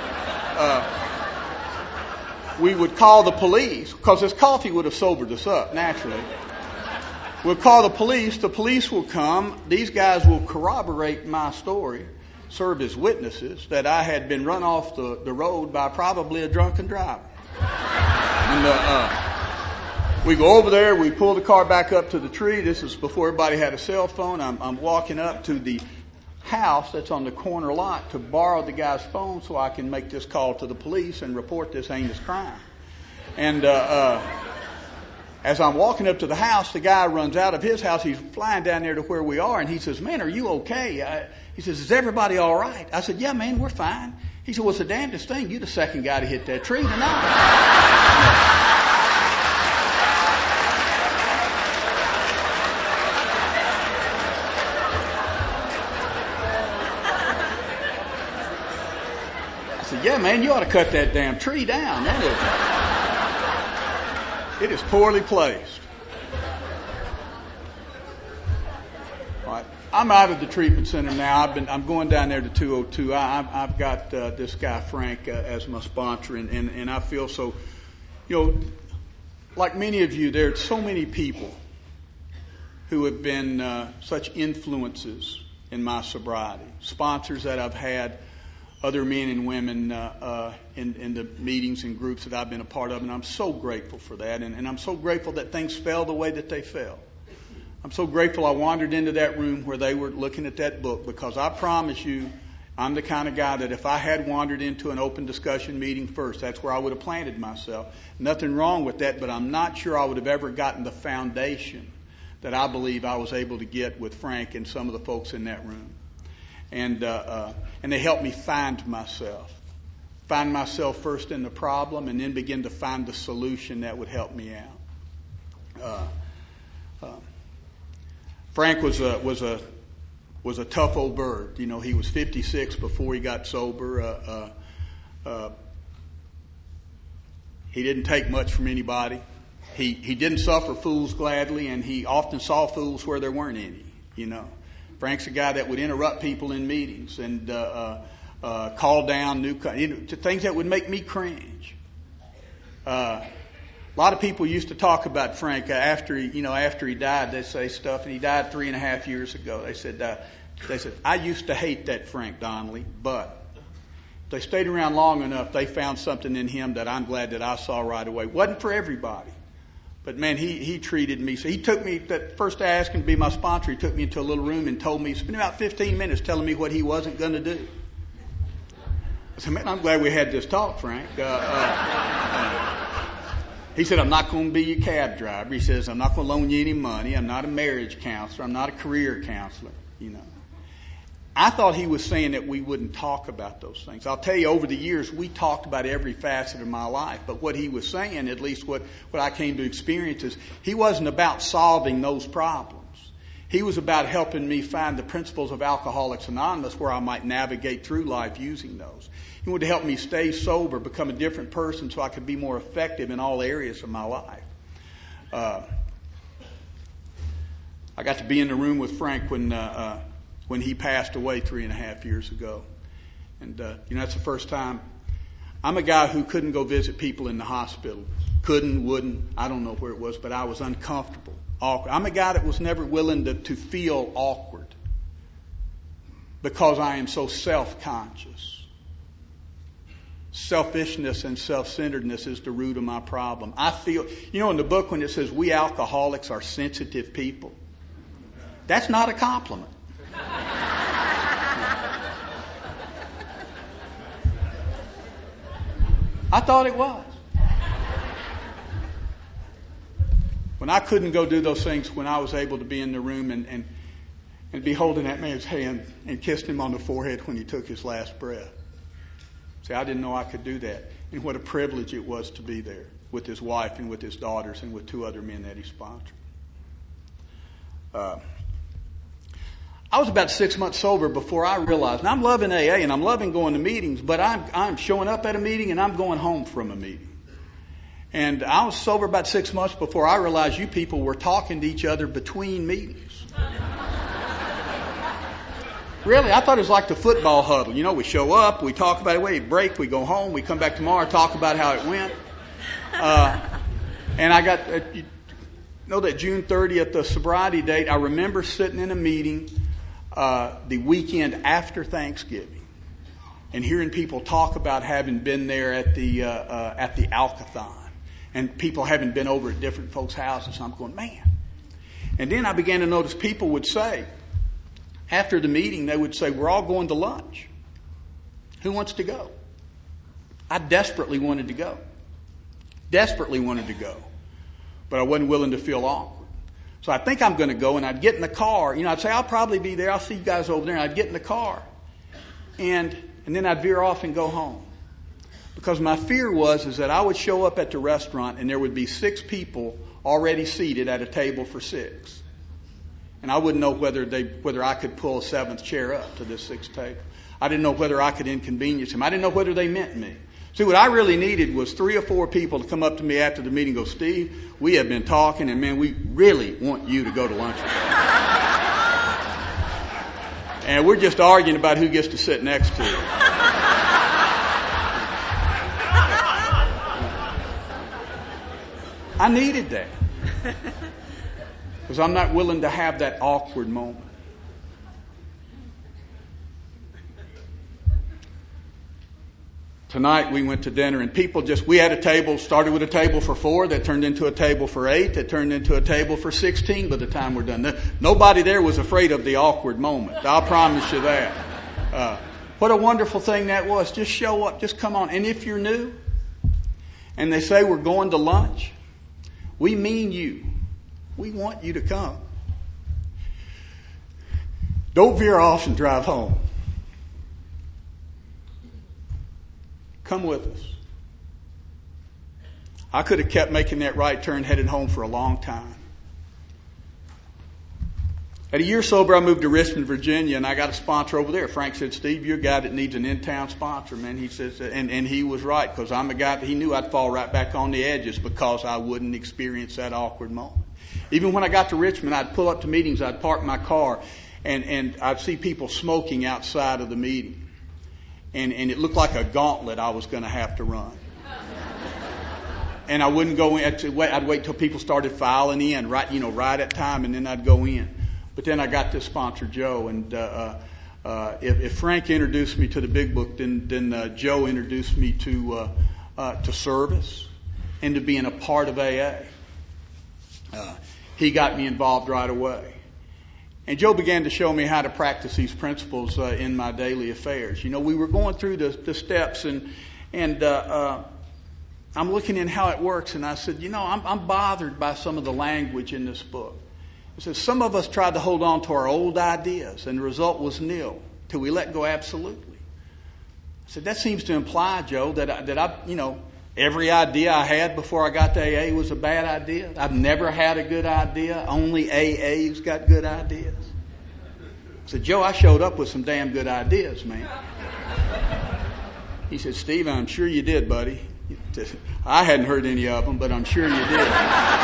we would call the police, because this coffee would have sobered us up, naturally. We'll call the police. The police will come. These guys will corroborate my story, serve as witnesses that I had been run off the road by probably a drunken driver. And we go over there. We pull the car back up to the tree. This is before everybody had a cell phone. I'm walking up to the house that's on the corner lot to borrow the guy's phone so I can make this call to the police and report this heinous crime. And as I'm walking up to the house, the guy runs out of his house. He's flying down there to where we are, and he says, "Man, are you okay?" He says, "Is everybody all right?" I said, "Yeah, man, we're fine." He said, "Well, it's the damnedest thing. You're the second guy to hit that tree tonight." "Yeah, man, you ought to cut that damn tree down. It is poorly placed." All right, I'm out of the treatment center now. I'm going down there to 202. I've got this guy Frank as my sponsor, and I feel so, like many of you, there are so many people who have been such influences in my sobriety. Sponsors that I've had, other men and women in the meetings and groups that I've been a part of, and I'm so grateful for that, and I'm so grateful that things fell the way that they fell. I'm so grateful I wandered into that room where they were looking at that book, because I promise you, I'm the kind of guy that if I had wandered into an open discussion meeting first, that's where I would have planted myself. Nothing wrong with that, but I'm not sure I would have ever gotten the foundation that I believe I was able to get with Frank and some of the folks in that room. And they helped me find myself first in the problem, and then begin to find the solution that would help me out. Frank was a tough old bird. He was 56 before he got sober. He didn't take much from anybody. He didn't suffer fools gladly, and he often saw fools where there weren't any. Frank's a guy that would interrupt people in meetings and call down to things that would make me cringe. A lot of people used to talk about Frank after he died. They say stuff, and he died 3.5 years ago. They said, "I used to hate that Frank Donnelly, but they stayed around long enough. They found something in him that I'm glad that I saw right away. Wasn't for everybody. But man, he treated me. So he took me, that first day I asked him to be my sponsor, he took me into a little room and told me, spent about 15 minutes telling me what he wasn't going to do. I said, "Man, I'm glad we had this talk, Frank." He said, "I'm not going to be your cab driver." He says, "I'm not going to loan you any money. I'm not a marriage counselor. I'm not a career counselor." I thought he was saying that we wouldn't talk about those things. I'll tell you, over the years, we talked about every facet of my life. But what he was saying, at least what I came to experience, is he wasn't about solving those problems. He was about helping me find the principles of Alcoholics Anonymous where I might navigate through life using those. He wanted to help me stay sober, become a different person so I could be more effective in all areas of my life. I got to be in the room with Frank when he passed away 3.5 years ago. And, that's the first time. I'm a guy who couldn't go visit people in the hospital. Couldn't, wouldn't, I don't know where it was, but I was uncomfortable, awkward. I'm a guy that was never willing to feel awkward because I am so self-conscious. Selfishness and self-centeredness is the root of my problem. I feel, in the book when it says we alcoholics are sensitive people, that's not a compliment. I thought it was. When I couldn't go do those things, when I was able to be in the room and be holding that man's hand and kissed him on the forehead when he took his last breath. See, I didn't know I could do that. And what a privilege it was to be there with his wife and with his daughters and with 2 other men that he sponsored. I was about 6 months sober before I realized, now I'm loving AA and I'm loving going to meetings, but I'm showing up at a meeting and I'm going home from a meeting. And I was sober about 6 months before I realized you people were talking to each other between meetings. Really, I thought it was like the football huddle. You know, we show up, we talk about it, we break, we go home, we come back tomorrow, talk about how it went. And I got, you know, that June 30th, the sobriety date, I remember sitting in a meeting the weekend after Thanksgiving and hearing people talk about having been there at the Alcathon and people having been over at different folks' houses. And I'm going, man. And then I began to notice people would say, after the meeting, they would say, we're all going to lunch. Who wants to go? I desperately wanted to go. But I wasn't willing to feel awkward. So I think I'm going to go, and I'd get in the car. You know, I'd say, I'll probably be there. I'll see you guys over there. And I'd get in the car. And then I'd veer off and go home. Because my fear is that I would show up at the restaurant and there would be 6 people already seated at a table for 6. And I wouldn't know whether I could pull a 7th chair up to this 6th table. I didn't know whether I could inconvenience them. I didn't know whether they meant me. See, what I really needed was 3 or 4 people to come up to me after the meeting and go, Steve, we have been talking, and man, we really want you to go to lunch with us. And we're just arguing about who gets to sit next to you. I needed that. Because I'm not willing to have that awkward moment. Tonight we went to dinner and we had a table, started with a table for 4, that turned into a table for 8, that turned into a table for 16 by the time we're done. Nobody there was afraid of the awkward moment. I'll promise you that. What a wonderful thing that was. Just show up, just come on. And if you're new and they say we're going to lunch, we mean you. We want you to come. Don't veer off and drive home. Come with us. I could have kept making that right turn headed home for a long time. At a year sober, I moved to Richmond, Virginia, and I got a sponsor over there. Frank said, Steve, you're a guy that needs an in-town sponsor, man. He says, and he was right, because I'm a guy that he knew I'd fall right back on the edges because I wouldn't experience that awkward moment. Even when I got to Richmond, I'd pull up to meetings, I'd park my car, and I'd see people smoking outside of the meeting. And it looked like a gauntlet I was going to have to run. And I wouldn't go in. I'd wait till people started filing in, right at time, and then I'd go in. But then I got this sponsor, Joe, and if Frank introduced me to the Big Book, then Joe introduced me to service and to being a part of AA. He got me involved right away. And Joe began to show me how to practice these principles in my daily affairs. You know, we were going through the steps, and I'm looking in how it works, and I said, I'm bothered by some of the language in this book. It says some of us tried to hold on to our old ideas, and the result was nil till we let go absolutely. I said, that seems to imply, Joe, that I every idea I had before I got to AA was a bad idea. I've never had a good idea. Only AA's got good ideas. I said, Joe, I showed up with some damn good ideas, man. He said, Steve, I'm sure you did, buddy. I hadn't heard any of them, but I'm sure you did.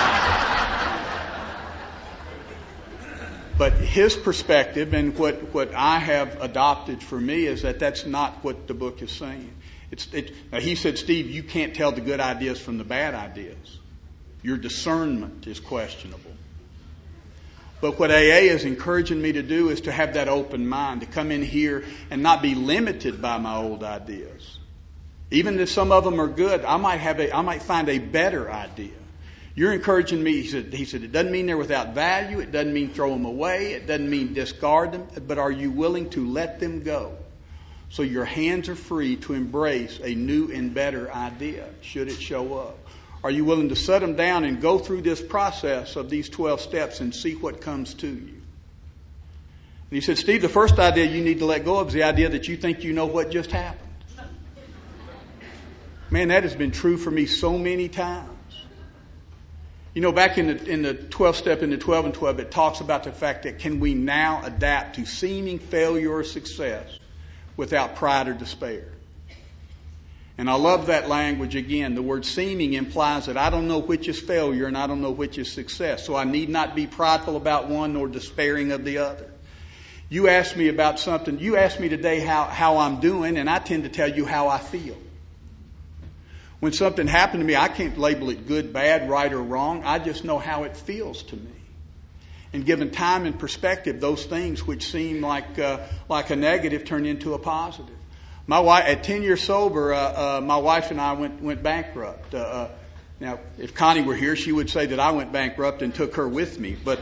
But his perspective and what I have adopted for me is that that's not what the book is saying. Now he said, Steve, you can't tell the good ideas from the bad ideas. Your discernment is questionable. But what AA is encouraging me to do is to have that open mind, to come in here and not be limited by my old ideas. Even if some of them are good, I might find a better idea. You're encouraging me, he said, it doesn't mean they're without value, it doesn't mean throw them away, it doesn't mean discard them, but are you willing to let them go? So your hands are free to embrace a new and better idea, should it show up. Are you willing to set them down and go through this process of these 12 steps and see what comes to you? And he said, Steve, the first idea you need to let go of is the idea that you think you know what just happened. Man, that has been true for me so many times. You know, back in the 12th step, in the 12 and 12, it talks about the fact that can we now adapt to seeming failure or success without pride or despair? And I love that language again. The word seeming implies that I don't know which is failure and I don't know which is success. So I need not be prideful about one nor despairing of the other. You asked me about something. You asked me today how I'm doing, and I tend to tell you how I feel. When something happened to me, I can't label it good, bad, right, or wrong. I just know how it feels to me. And given time and perspective, those things which seem like a negative turn into a positive. My wife, at 10 years sober, my wife and I went bankrupt. Now, if Connie were here, she would say that I went bankrupt and took her with me. But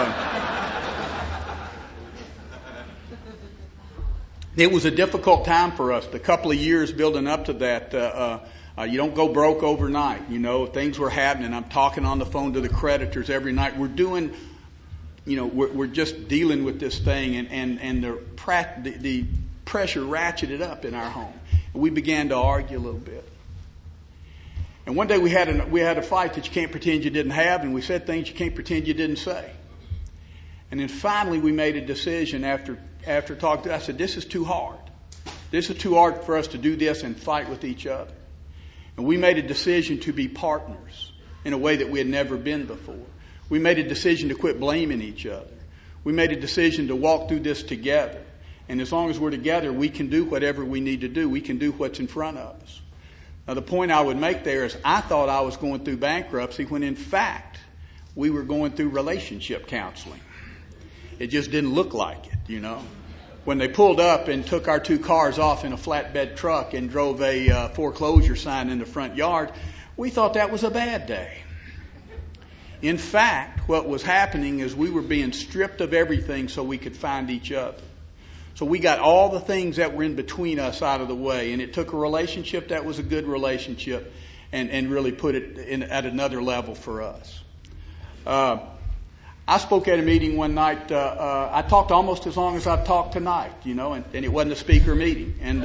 it was a difficult time for us. The couple of years building up to that, you don't go broke overnight. You know, things were happening. I'm talking on the phone to the creditors every night. We're doing, you know, we're just dealing with this thing, and the pressure ratcheted up in our home. And we began to argue a little bit. And one day we had a fight that you can't pretend you didn't have, and we said things you can't pretend you didn't say. And then finally we made a decision after talking. I said, this is too hard. This is too hard for us to do this and fight with each other. And we made a decision to be partners in a way that we had never been before. We made a decision to quit blaming each other. We made a decision to walk through this together. And as long as we're together, we can do whatever we need to do. We can do what's in front of us. Now, the point I would make there is I thought I was going through bankruptcy when, in fact, we were going through relationship counseling. It just didn't look like it, you know. When they pulled up and took our two cars off in a flatbed truck and drove a foreclosure sign in the front yard, we thought that was a bad day. In fact, what was happening is we were being stripped of everything so we could find each other. So we got all the things that were in between us out of the way, and it took a relationship that was a good relationship and really put it at another level for us. I spoke at a meeting one night. I talked almost as long as I've talked tonight, you know, and it wasn't a speaker meeting. And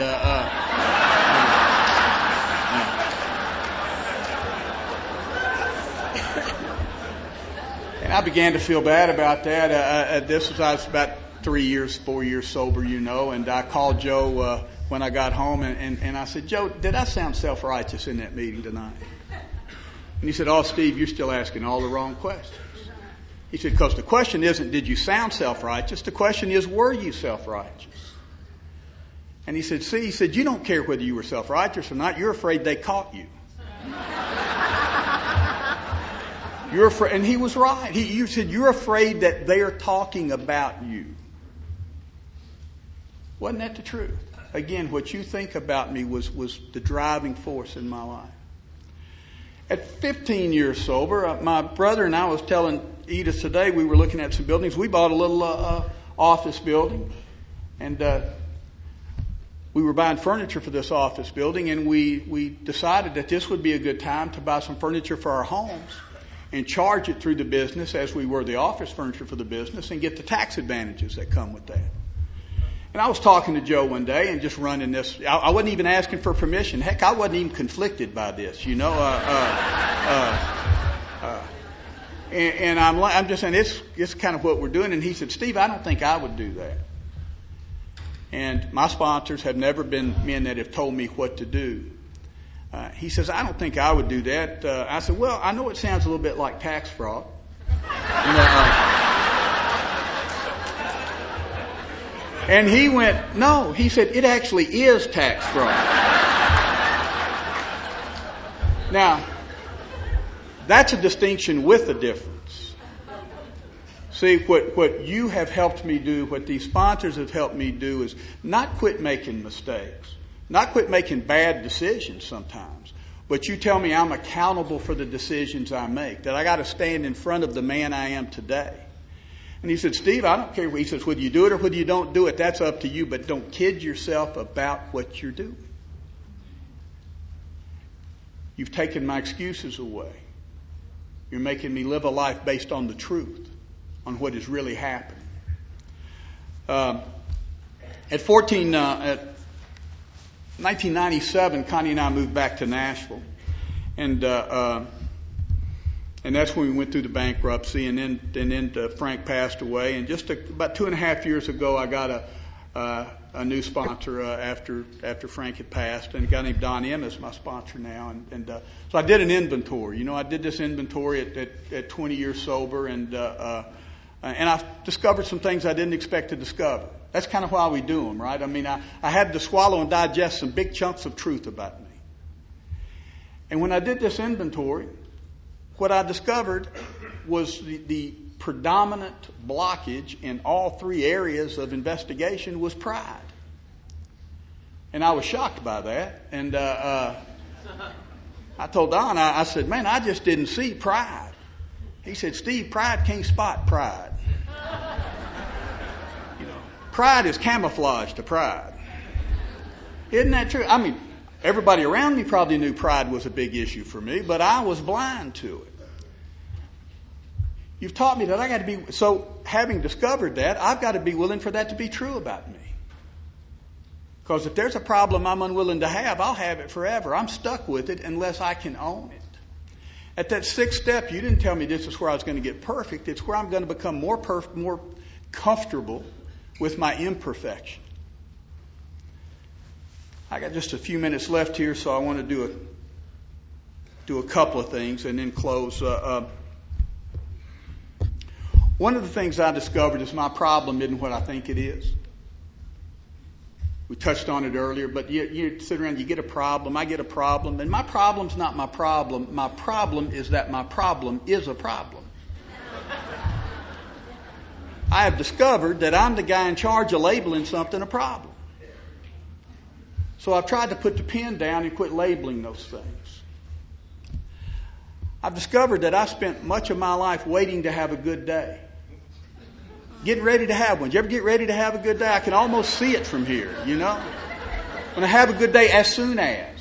and I began to feel bad about that. I was about 4 years sober, you know, and I called Joe when I got home, and I said, Joe, did I sound self-righteous in that meeting tonight? And he said, oh, Steve, you're still asking all the wrong questions. He said, because the question isn't, did you sound self-righteous? The question is, were you self-righteous? And he said, you don't care whether you were self-righteous or not. You're afraid they caught you. You're afraid, and he was right. You said, you're afraid that they are talking about you. Wasn't that the truth? Again, what you think about me was the driving force in my life. At 15 years sober, my brother and I was telling Edith today, we were looking at some buildings. We bought a little office building, and we were buying furniture for this office building, and we decided that this would be a good time to buy some furniture for our homes and charge it through the business as we were the office furniture for the business and get the tax advantages that come with that. And I was talking to Joe one day and just running this. I wasn't even asking for permission. Heck, I wasn't even conflicted by this, you know. And I'm just saying it's kind of what we're doing. And he said, Steve, I don't think I would do that. And my sponsors have never been men that have told me what to do. He says, I don't think I would do that. I said, well, I know it sounds a little bit like tax fraud. You know, and he went, no. He said, it actually is tax fraud. Now, that's a distinction with a difference. See, what you have helped me do, what these sponsors have helped me do is not quit making mistakes, not quit making bad decisions sometimes, but you tell me I'm accountable for the decisions I make, that I got to stand in front of the man I am today. And he said, Steve, I don't care. He says, whether you do it or whether you don't do it, that's up to you, but don't kid yourself about what you're doing. You've taken my excuses away. You're making me live a life based on the truth, on what is really happening. At 1997, Connie and I moved back to Nashville. And And that's when we went through the bankruptcy, and then Frank passed away. And just about 2.5 years ago, I got a new sponsor after Frank had passed, and a guy named Don M is my sponsor now. And so I did an inventory. I did this inventory at 20 years sober, and I discovered some things I didn't expect to discover. That's kind of why we do them, right? I mean, I had to swallow and digest some big chunks of truth about me. And when I did this inventory, what I discovered was the predominant blockage in all three areas of investigation was pride. And I was shocked by that. And I told Don, I said, man, I just didn't see pride. He said, Steve, pride can't spot pride. Pride is camouflage to pride. Isn't that true? I mean, everybody around me probably knew pride was a big issue for me, but I was blind to it. You've taught me that I got to be, so having discovered that, I've got to be willing for that to be true about me. Because if there's a problem I'm unwilling to have, I'll have it forever. I'm stuck with it unless I can own it. At that sixth step, you didn't tell me this is where I was going to get perfect. It's where I'm going to become more comfortable with my imperfection. I got just a few minutes left here, so I want to do a couple of things and then close. One of the things I discovered is my problem isn't what I think it is. We touched on it earlier, but you sit around, you get a problem, I get a problem, and my problem's not my problem. My problem is that my problem is a problem. I have discovered that I'm the guy in charge of labeling something a problem. So I've tried to put the pen down and quit labeling those things. I've discovered that I spent much of my life waiting to have a good day. Getting ready to have one. Did you ever get ready to have a good day? I can almost see it from here, When I have a good day, as soon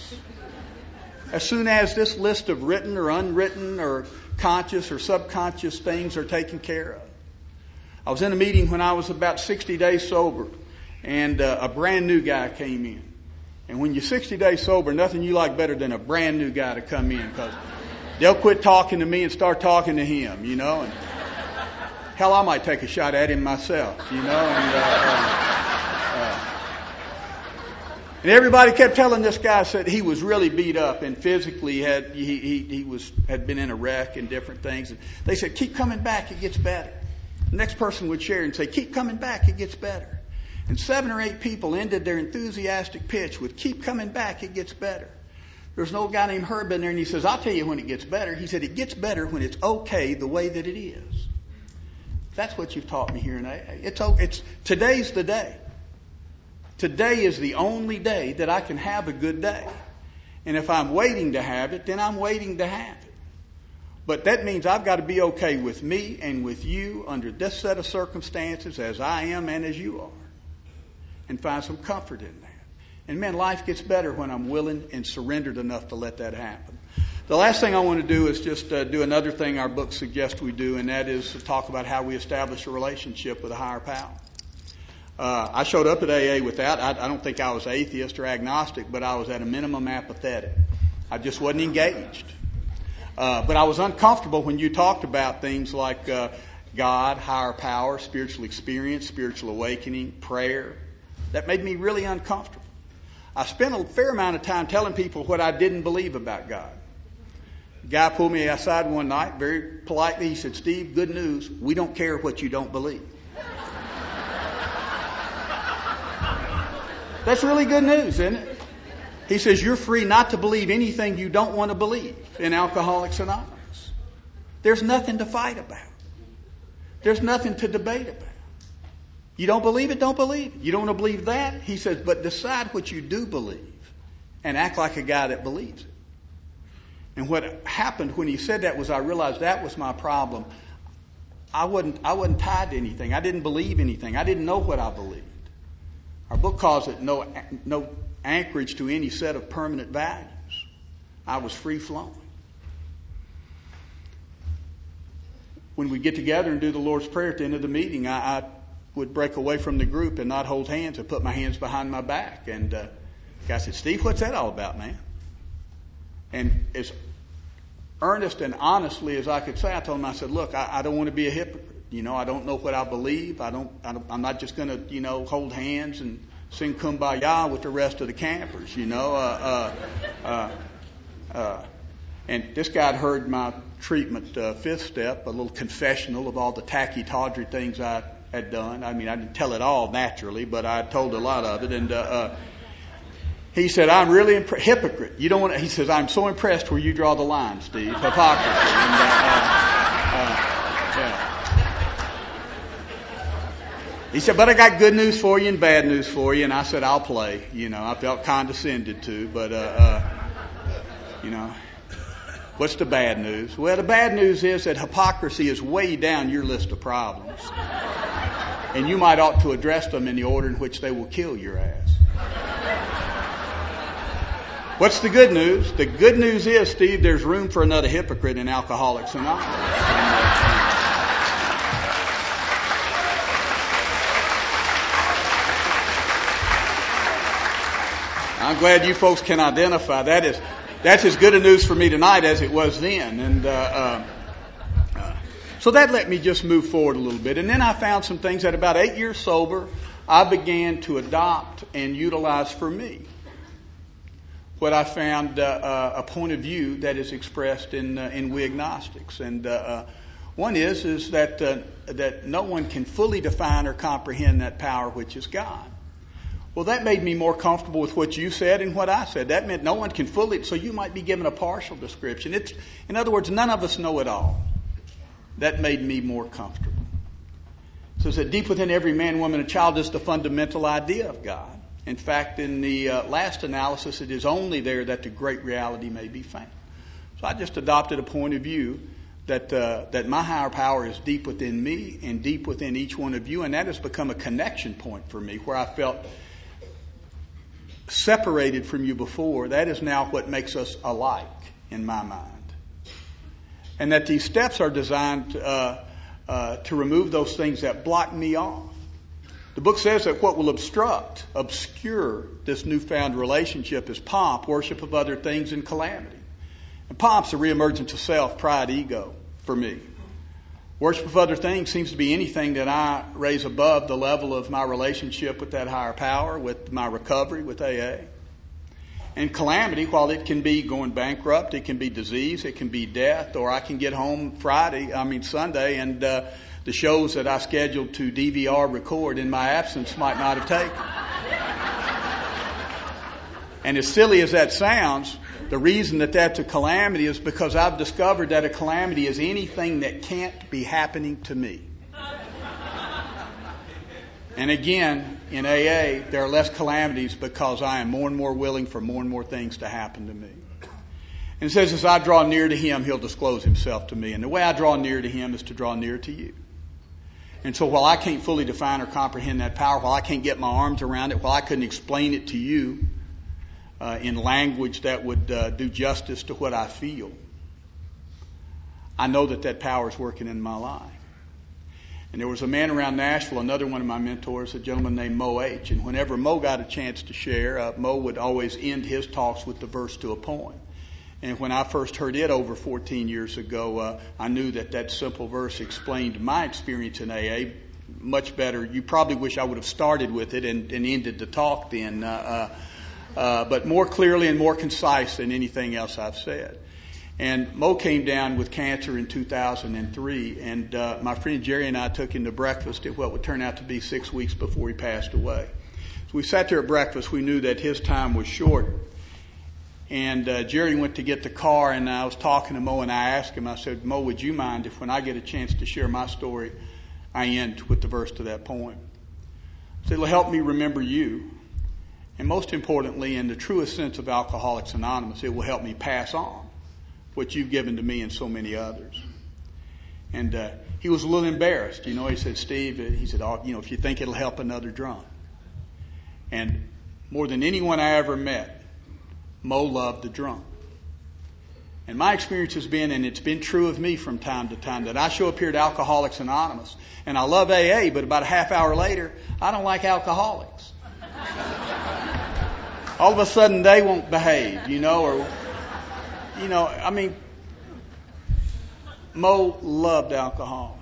as this list of written or unwritten or conscious or subconscious things are taken care of. I was in a meeting when I was about 60 days sober, and a brand new guy came in. And when you're 60 days sober, nothing you like better than a brand new guy to come in, because they'll quit talking to me and start talking to him, And hell, I might take a shot at him myself, And everybody kept telling this guy, said he was really beat up and physically had been in a wreck and different things. And they said, keep coming back, it gets better. The next person would share and say, keep coming back, it gets better. And 7 or 8 people ended their enthusiastic pitch with, keep coming back, it gets better. There's an old guy named Herb in there, and he says, I'll tell you when it gets better. He said, it gets better when it's okay the way that it is. That's what you've taught me here in AA. Today's the day. Today is the only day that I can have a good day. And if I'm waiting to have it, then I'm waiting to have it. But that means I've got to be okay with me and with you under this set of circumstances as I am and as you are. And find some comfort in that. And man, life gets better when I'm willing and surrendered enough to let that happen. The last thing I want to do is just do another thing our book suggests we do, and that is to talk about how we establish a relationship with a higher power. I showed up at AA with that. I don't think I was atheist or agnostic, but I was at a minimum apathetic. I just wasn't engaged. But I was uncomfortable when you talked about things like God, higher power, spiritual experience, spiritual awakening, prayer. That made me really uncomfortable. I spent a fair amount of time telling people what I didn't believe about God. The guy pulled me aside one night, very politely. He said, Steve, good news. We don't care what you don't believe. That's really good news, isn't it? He says, you're free not to believe anything you don't want to believe in Alcoholics Anonymous. There's nothing to fight about. There's nothing to debate about. You don't believe it, don't believe it. You don't want to believe that? He says, but decide what you do believe and act like a guy that believes it. And what happened when he said that was I realized that was my problem. I wasn't tied to anything. I didn't believe anything. I didn't know what I believed. Our book calls it no anchorage to any set of permanent values. I was free-flowing. When we get together and do the Lord's Prayer at the end of the meeting, I would break away from the group and not hold hands and put my hands behind my back. And the guy said, Steve, what's that all about, man? And as earnest and honestly as I could say, I told him, I said, look, I don't want to be a hypocrite. I don't know what I believe. I'm not just going to, hold hands and sing Kumbaya with the rest of the campers, And this guy had heard my treatment fifth step, a little confessional of all the tacky, tawdry things I had done. I mean, I didn't tell it all naturally, but I told a lot of it. And he said, I'm really hypocrite. You don't want. He says, I'm so impressed where you draw the line, Steve. Hypocrisy. Yeah. He said, but I got good news for you and bad news for you. And I said, I'll play. I felt condescended to, but what's the bad news? Well, the bad news is that hypocrisy is way down your list of problems. And you might ought to address them in the order in which they will kill your ass. What's the good news? The good news is, Steve, there's room for another hypocrite in Alcoholics Anonymous. I'm glad you folks can identify that. That's as good a news for me tonight as it was then. And so that let me just move forward a little bit. And then I found some things that about 8 years sober, I began to adopt and utilize for me. What I found a point of view that is expressed in we agnostics. And one is that no one can fully define or comprehend that power which is God. Well, that made me more comfortable with what you said and what I said. That meant no one can fully, so you might be given a partial description. In other words, none of us know it all. That made me more comfortable. So it's that deep within every man, woman, and child is the fundamental idea of God. In fact, in the last analysis, it is only there that the great reality may be found. So I just adopted a point of view that my higher power is deep within me and deep within each one of you, and that has become a connection point for me where I felt separated from you before. That is now what makes us alike in my mind. And that these steps are designed to remove those things that block me off. The book says that what will obscure this newfound relationship is pomp, worship of other things, and calamity. And pomp's the reemergence of self, pride, ego for me. Worship of other things seems to be anything that I raise above the level of my relationship with that higher power, with my recovery, with AA. And calamity, while it can be going bankrupt, it can be disease, it can be death, or I can get home Sunday, and the shows that I scheduled to DVR record in my absence might not have taken. And as silly as that sounds, the reason that that's a calamity is because I've discovered that a calamity is anything that can't be happening to me. And again, in AA, there are less calamities because I am more and more willing for more and more things to happen to me. And it says, as I draw near to Him, He'll disclose Himself to me. And the way I draw near to Him is to draw near to you. And so while I can't fully define or comprehend that power, while I can't get my arms around it, while I couldn't explain it to you in language that would do justice to what I feel, I know that power is working in my life. And there was a man around Nashville, another one of my mentors, a gentleman named Mo H. And whenever Mo got a chance to share, Mo would always end his talks with the verse to a poem. And when I first heard it over 14 years ago, I knew that simple verse explained my experience in AA much better. You probably wish I would have started with it and ended the talk then, but more clearly and more concise than anything else I've said. And Mo came down with cancer in 2003, and my friend Jerry and I took him to breakfast at what would turn out to be 6 weeks before he passed away. So we sat there at breakfast. We knew that his time was short. And Jerry went to get the car, and I was talking to Mo, and I asked him, I said, Mo, would you mind if when I get a chance to share my story, I end with the verse to that poem? I said, it'll help me remember you. And most importantly, in the truest sense of Alcoholics Anonymous, it will help me pass on what you've given to me and so many others. And he was a little embarrassed. He said, Steve, if you think it'll help another drunk. And more than anyone I ever met, Mo loved the drunk. And my experience has been, and it's been true of me from time to time, that I show up here at Alcoholics Anonymous, and I love AA, but about a half hour later, I don't like alcoholics. All of a sudden, they won't behave, Mo loved alcoholics.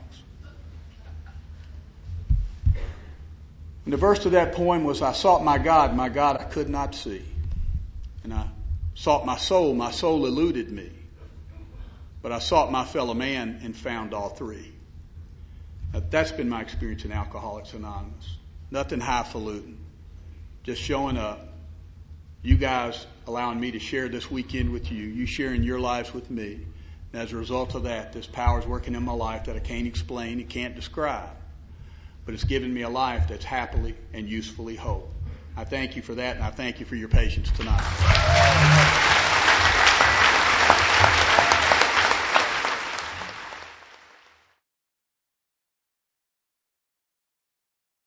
And the verse to that poem was, I sought my God I could not see. And I sought my soul eluded me. But I sought my fellow man and found all three. Now, that's been my experience in Alcoholics Anonymous. Nothing highfalutin. Just showing up. You guys allowing me to share this weekend with you. You sharing your lives with me. And as a result of that, this power is working in my life that I can't explain, it can't describe. But it's given me a life that's happily and usefully whole. I thank you for that, and I thank you for your patience tonight.